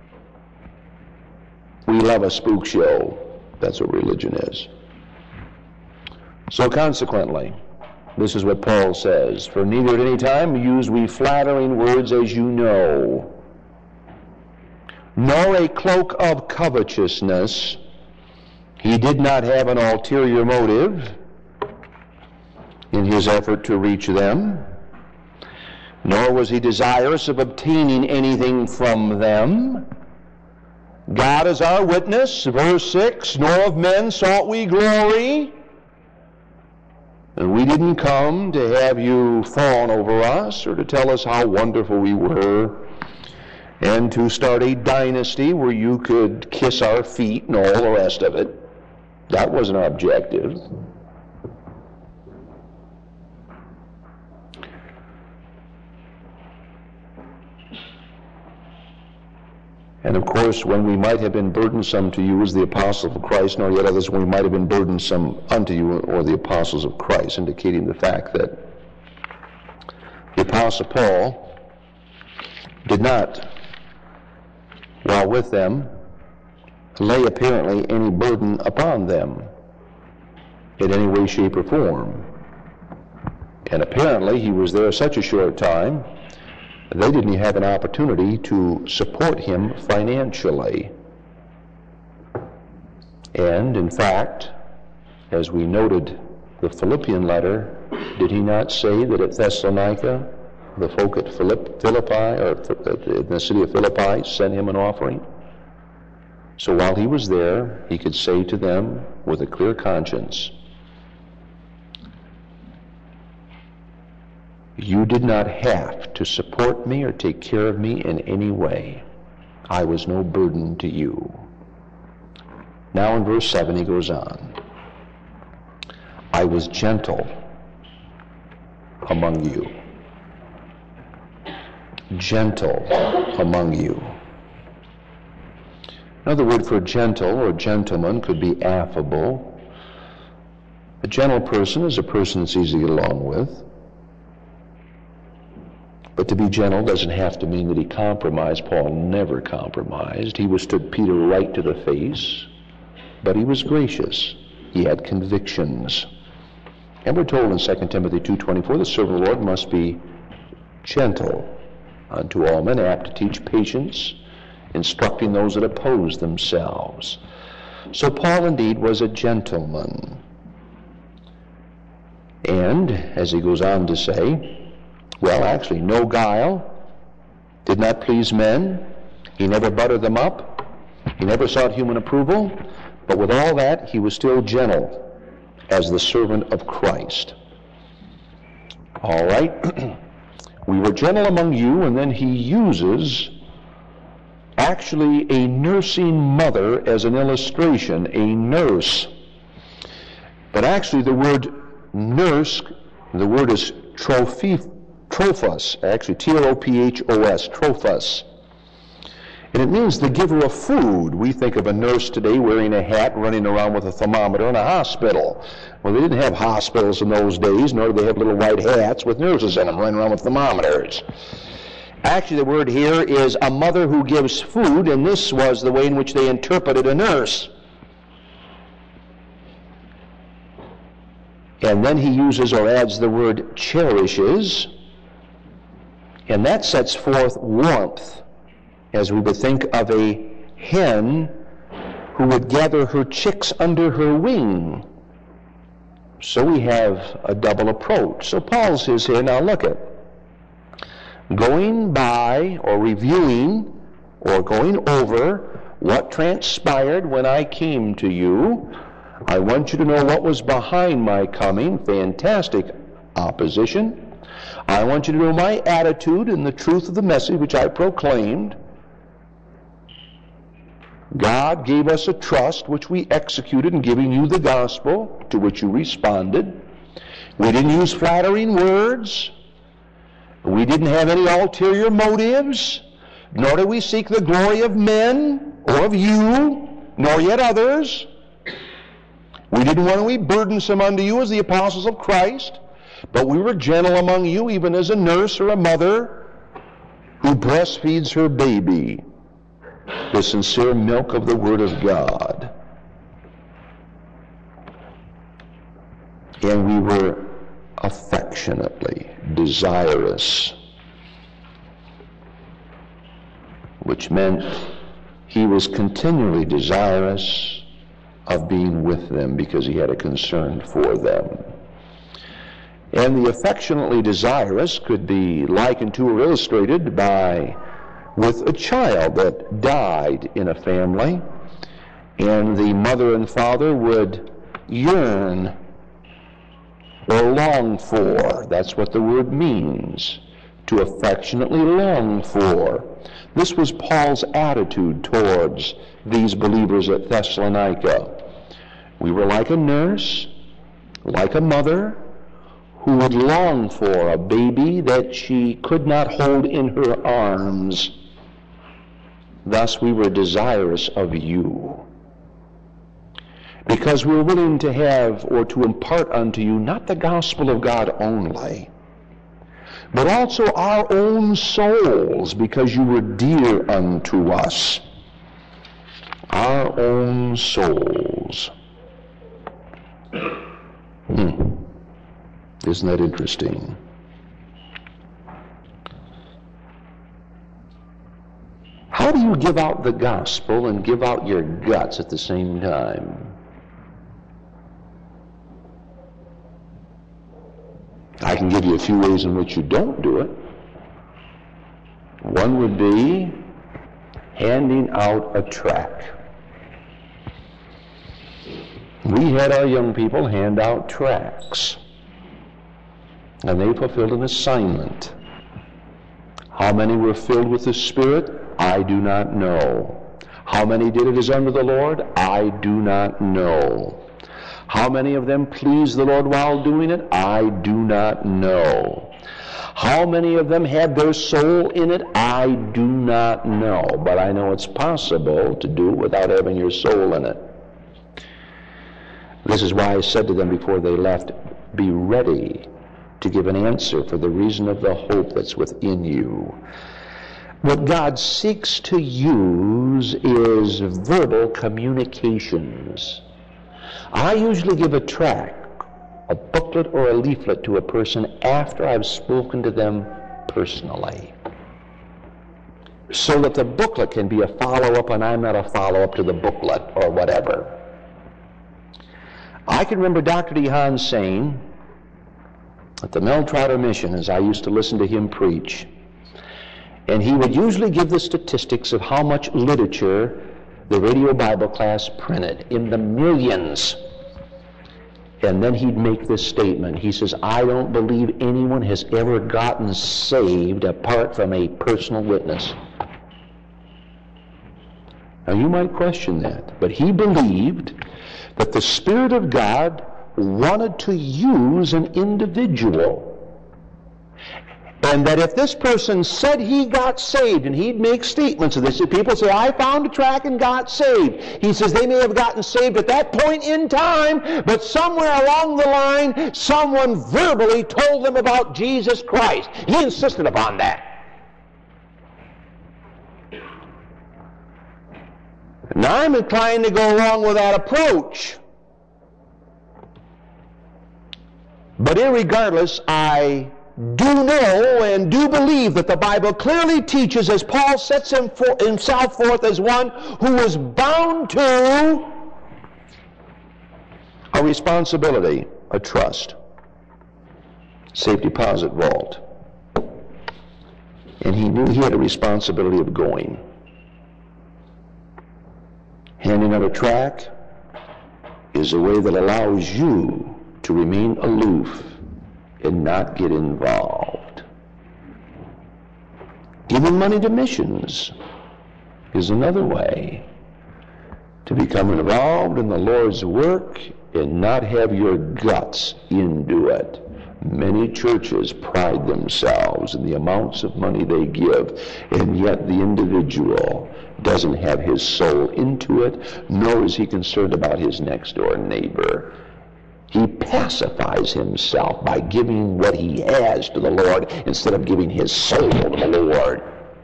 We love a spook show. That's what religion is. So consequently, this is what Paul says, for neither at any time use we flattering words, as you know, nor a cloak of covetousness. He did not have an ulterior motive in his effort to reach them, nor was he desirous of obtaining anything from them. God is our witness, verse six, nor of men sought we glory. And we didn't come to have you fawn over us or to tell us how wonderful we were and to start a dynasty where you could kiss our feet and all the rest of it. That wasn't our objective. And of course, when we might have been burdensome to you as the apostles of Christ, nor yet others when we might have been burdensome unto you or the apostles of Christ, indicating the fact that the apostle Paul did not, while with them, lay apparently any burden upon them in any way, shape, or form. And apparently he was there such a short time they didn't even have an opportunity to support him financially. And in fact, as we noted the Philippian letter, did he not say that at Thessalonica, the folk at Philippi, or in the city of Philippi, sent him an offering? So while he was there, he could say to them with a clear conscience, you did not have to support me or take care of me in any way. I was no burden to you. Now in verse seven he goes on. I was gentle among you. Gentle among you. Another word for gentle or gentleman could be affable. A gentle person is a person that's easy to get along with. But to be gentle doesn't have to mean that he compromised. Paul never compromised. He withstood Peter right to the face, but he was gracious. He had convictions. And we're told in Second Timothy two twenty-four, the servant of the Lord must be gentle unto all men, apt to teach patience, instructing those that oppose themselves. So Paul indeed was a gentleman. And, as he goes on to say, well, actually, no guile, did not please men, he never buttered them up, he never sought human approval, but with all that, he was still gentle as the servant of Christ. All right, we were gentle among you, and then he uses actually a nursing mother as an illustration, a nurse. But actually the word nurse, the word is trophy, trophos, actually T R O P H O S, trophos. And it means the giver of food. We think of a nurse today wearing a hat, running around with a thermometer in a hospital. Well, they didn't have hospitals in those days, nor did they have little white hats with nurses in them running around with thermometers. Actually, the word here is a mother who gives food, and this was the way in which they interpreted a nurse. And then he uses or adds the word cherishes, and that sets forth warmth, as we would think of a hen who would gather her chicks under her wing. So we have a double approach. So Paul says here, now look at, going by or reviewing or going over what transpired when I came to you, I want you to know what was behind my coming, fantastic opposition. I want you to know my attitude and the truth of the message which I proclaimed. God gave us a trust which we executed in giving you the gospel, to which you responded. We didn't use flattering words. We didn't have any ulterior motives, nor did we seek the glory of men or of you, nor yet others. We didn't want to be burdensome unto you as the apostles of Christ, but we were gentle among you, even as a nurse or a mother who breastfeeds her baby, the sincere milk of the Word of God. And we were affectionately desirous, which meant he was continually desirous of being with them because he had a concern for them. And the affectionately desirous could be likened to or illustrated by with a child that died in a family, and the mother and father would yearn or long for. That's what the word means, to affectionately long for. This was Paul's attitude towards these believers at Thessalonica. We were like a nurse, like a mother, who would long for a baby that she could not hold in her arms. Thus we were desirous of you, because we're willing to have or to impart unto you not the gospel of God only, but also our own souls, because you were dear unto us. Our own souls. Hmm. Isn't that interesting? How do you give out the gospel and give out your guts at the same time? I can give you a few ways in which you don't do it. One would be handing out a tract. We had our young people hand out tracts, and they fulfilled an assignment. How many were filled with the Spirit? I do not know. How many did it as unto the Lord? I do not know. How many of them pleased the Lord while doing it? I do not know. How many of them had their soul in it? I do not know. But I know it's possible to do it without having your soul in it. This is why I said to them before they left, be ready to give an answer for the reason of the hope that's within you. What God seeks to use is verbal communications. I usually give a tract, a booklet or a leaflet to a person after I've spoken to them personally. so that the booklet can be a follow-up and I'm not a follow-up to the booklet or whatever. I can remember Doctor DeHaan saying at the Mel Trotter Mission, as I used to listen to him preach, and he would usually give the statistics of how much literature the Radio Bible class printed, in the millions. And then he'd make this statement. He says, I don't believe anyone has ever gotten saved apart from a personal witness. Now you might question that, but he believed that the Spirit of God wanted to use an individual. And that if this person said he got saved, and he'd make statements of this, if people say, I found a track and got saved, he says they may have gotten saved at that point in time, but somewhere along the line, someone verbally told them about Jesus Christ. He insisted upon that. Now I'm inclined to go along with that approach. But irregardless, I do know and do believe that the Bible clearly teaches, as Paul sets him for, himself forth as one who is bound to a responsibility, a trust, safe deposit vault. And he knew he had a responsibility of going. Handing out a tract is a way that allows you to remain aloof and not get involved. Giving money to missions is another way to become involved in the Lord's work and not have your guts into it. Many churches pride themselves in the amounts of money they give, and yet the individual doesn't have his soul into it, nor is he concerned about his next door neighbor. He pacifies himself by giving what he has to the Lord instead of giving his soul to the Lord.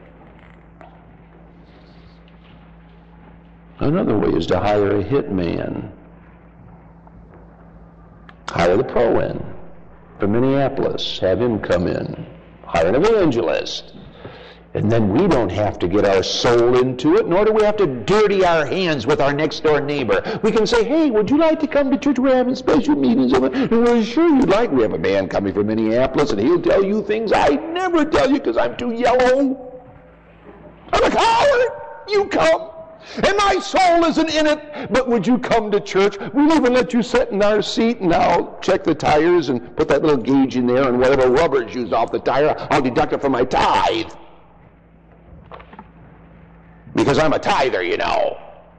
Another way is to hire a hitman. Hire the pro in from Minneapolis, have him come in. Hire an evangelist. And then we don't have to get our soul into it, nor do we have to dirty our hands with our next door neighbor. We can say, hey, would you like to come to church? We're having special meetings. And we're sure you'd like. We have a man coming from Minneapolis, and he'll tell you things I never tell you because I'm too yellow. I'm a coward. You come. And my soul isn't in it, but would you come to church? We'll even let you sit in our seat, and I'll check the tires and put that little gauge in there, and whatever rubber's used off the tire, I'll deduct it from my tithe. Because I'm a tither, you know.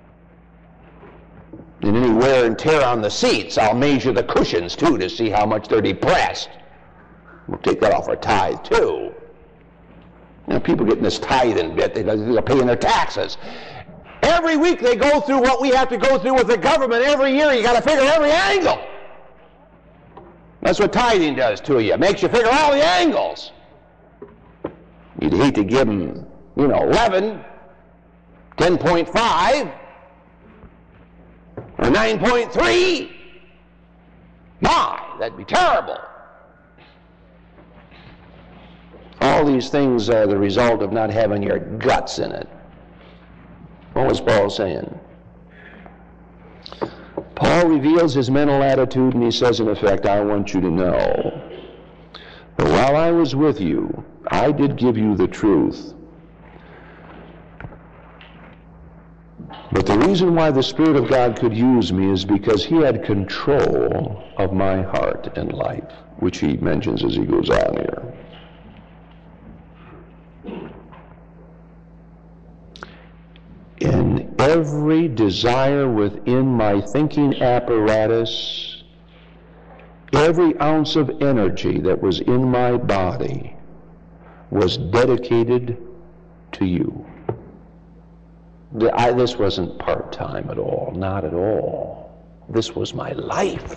And any wear and tear on the seats, I'll measure the cushions, too, to see how much they're depressed. We'll take that off our tithe, too. You know, people getting this tithing bit, they're paying their taxes. Every week they go through what we have to go through with the government. Every year you got to figure every angle. That's what tithing does to you. It makes you figure all the angles. You'd hate to give them, you know, eleven, ten point five, or nine point three. My, that'd be terrible. All these things are the result of not having your guts in it. What was Paul saying? Paul reveals his mental attitude, and he says, in effect, I want you to know that while I was with you, I did give you the truth. But the reason why the Spirit of God could use me is because he had control of my heart and life, which he mentions as he goes on here. In every desire within my thinking apparatus, every ounce of energy that was in my body was dedicated to you. I, this wasn't part-time at all, not at all. This was my life.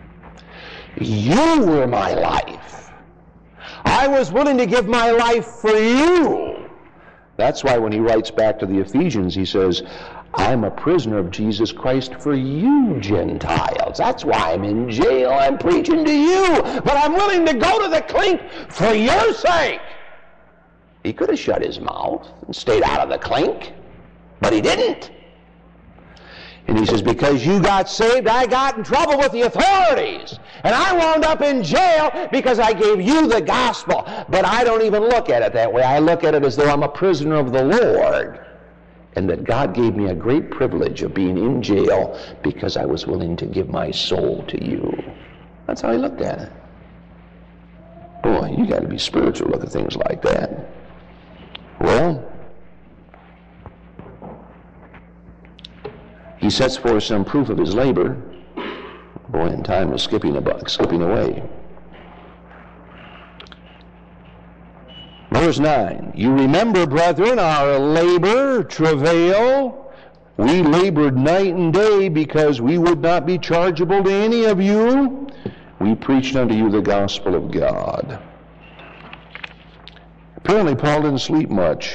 You were my life. I was willing to give my life for you. That's why when he writes back to the Ephesians, he says, I'm a prisoner of Jesus Christ for you, Gentiles. That's why I'm in jail. I'm preaching to you. But I'm willing to go to the clink for your sake. He could have shut his mouth and stayed out of the clink, but he didn't. And he says, because you got saved, I got in trouble with the authorities. And I wound up in jail because I gave you the gospel. But I don't even look at it that way. I look at it as though I'm a prisoner of the Lord. And that God gave me a great privilege of being in jail because I was willing to give my soul to you. That's how he looked at it. Boy, you got to be spiritual to look at things like that. Well, he sets forth some proof of his labor. Boy, and time is skipping, about, skipping away. Verse nine, you remember, brethren, our labor, travail. We labored night and day because we would not be chargeable to any of you. We preached unto you the gospel of God. Apparently, Paul didn't sleep much.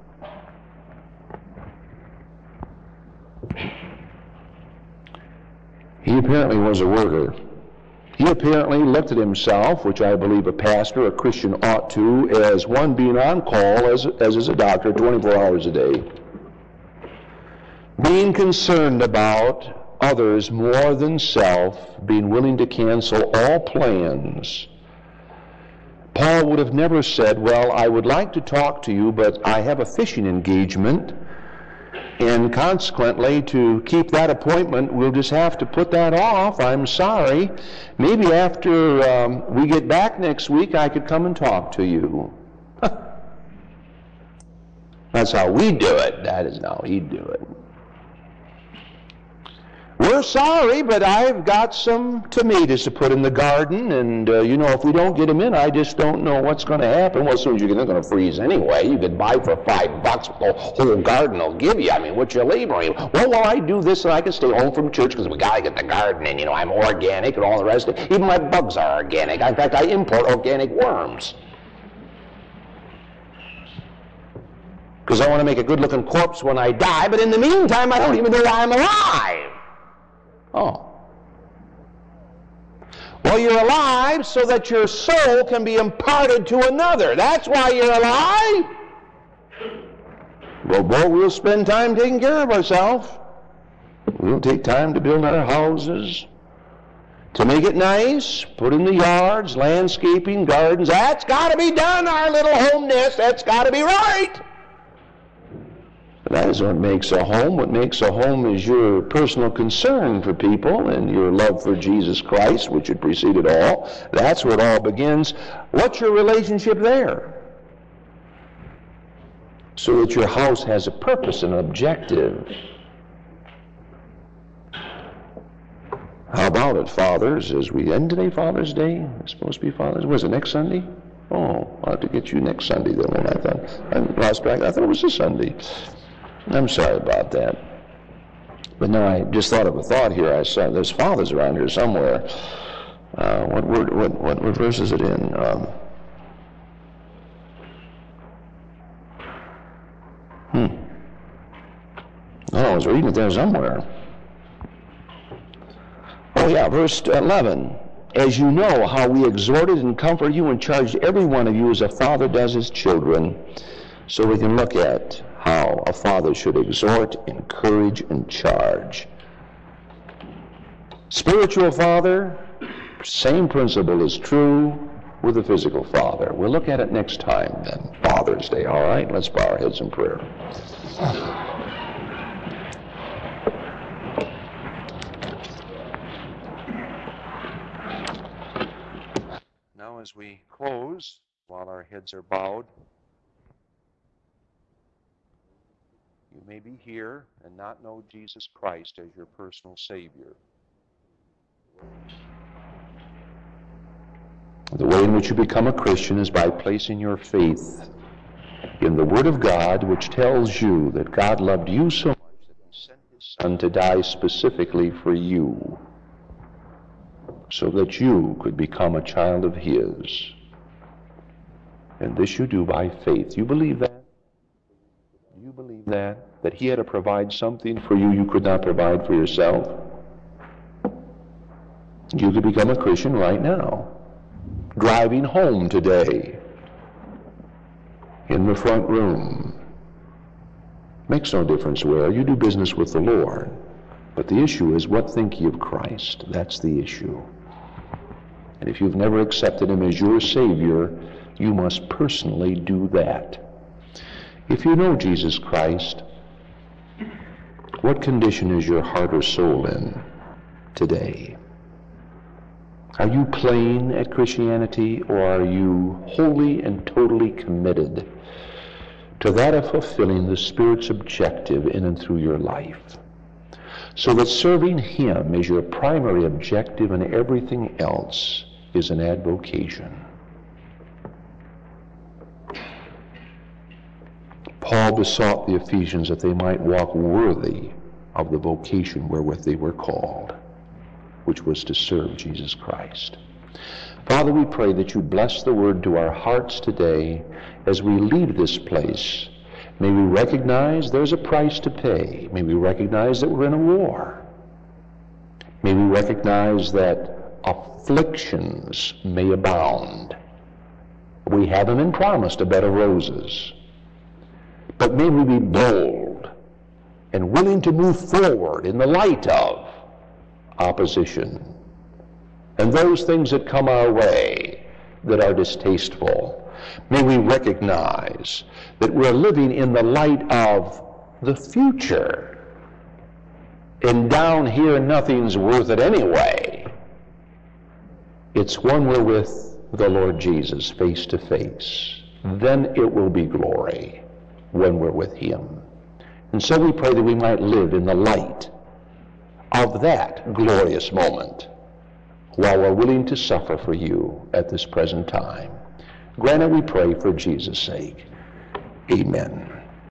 He apparently was a worker. He apparently looked at himself, which I believe a pastor, a Christian ought to, as one being on call, as, as is a doctor, twenty-four hours a day. Being concerned about others more than self, being willing to cancel all plans. Paul would have never said, well, I would like to talk to you, but I have a fishing engagement, and consequently, to keep that appointment, we'll just have to put that off. I'm sorry. Maybe after um, we get back next week, I could come and talk to you. That's how we do it. That is how he'd do it. We're sorry, but I've got some tomatoes to put in the garden, and, uh, you know, if we don't get them in, I just don't know what's going to happen. Well, as soon as you get them, they're going to freeze anyway. You could buy for five bucks what the whole garden will give you. I mean, what's your laboring? Well, well, I do this, and I can stay home from church because we got to get the garden in. You know, I'm organic and all the rest of it. Even my bugs are organic. In fact, I import organic worms. Because I want to make a good-looking corpse when I die, but in the meantime, I don't even know why I'm alive. Oh. Well, you're alive so that your soul can be imparted to another. That's why you're alive. Well, boy, we'll spend time taking care of ourselves. We'll take time to build our houses, to make it nice, put in the yards, landscaping, gardens. That's got to be done, our little home nest. That's got to be right. That is what makes a home. What makes a home is your personal concern for people and your love for Jesus Christ, which had preceded all. That's where it all begins. What's your relationship there? So that your house has a purpose and an objective. How about it, fathers, as we end today, Father's Day? It's supposed to be Father's Day. Was it next Sunday? Oh, I'll have to get you next Sunday then, won't I? thought I lost track. I thought it was this Sunday. I'm sorry about that. But now I just thought of a thought here. I saw there's fathers around here somewhere. Uh, what word? What, what what verse is it in? Um, hmm. Oh, I was reading it there somewhere. Oh yeah, verse eleven. As you know how we exhorted and comforted you and charged every one of you as a father does his children, so we can look at how a father should exhort, encourage, and charge. Spiritual father, same principle is true with the physical father. We'll look at it next time then, Father's Day. All right, let's bow our heads in prayer. Now as we close, while our heads are bowed, you may be here and not know Jesus Christ as your personal Savior. The way in which you become a Christian is by placing your faith in the Word of God, which tells you that God loved you so much that He sent His Son to die specifically for you, so that you could become a child of His. And this you do by faith. You believe that? You believe that? That He had to provide something for you you could not provide for yourself? You could become a Christian right now. Driving home today. in the front room. Makes no difference where. You do business with the Lord. But the issue is, what think ye of Christ? That's the issue. And if you've never accepted him as your Savior, you must personally do that. If you know Jesus Christ, what condition is your heart or soul in today? Are you playing at Christianity, or are you wholly and totally committed to that of fulfilling the Spirit's objective in and through your life, so that serving him is your primary objective and everything else is an avocation? Paul besought the Ephesians that they might walk worthy of the vocation wherewith they were called, which was to serve Jesus Christ. Father, we pray that you bless the word to our hearts today as we leave this place. May we recognize there's a price to pay. May we recognize that we're in a war. May we recognize that afflictions may abound. We haven't been promised a bed of roses. But may we be bold and willing to move forward in the light of opposition and those things that come our way that are distasteful. May we recognize that we're living in the light of the future, and down here nothing's worth it anyway. It's when we're with the Lord Jesus face to face. Then it will be glory when we're with him. And so we pray that we might live in the light of that glorious moment while we're willing to suffer for you at this present time. Grant it, we pray, for Jesus' sake. Amen.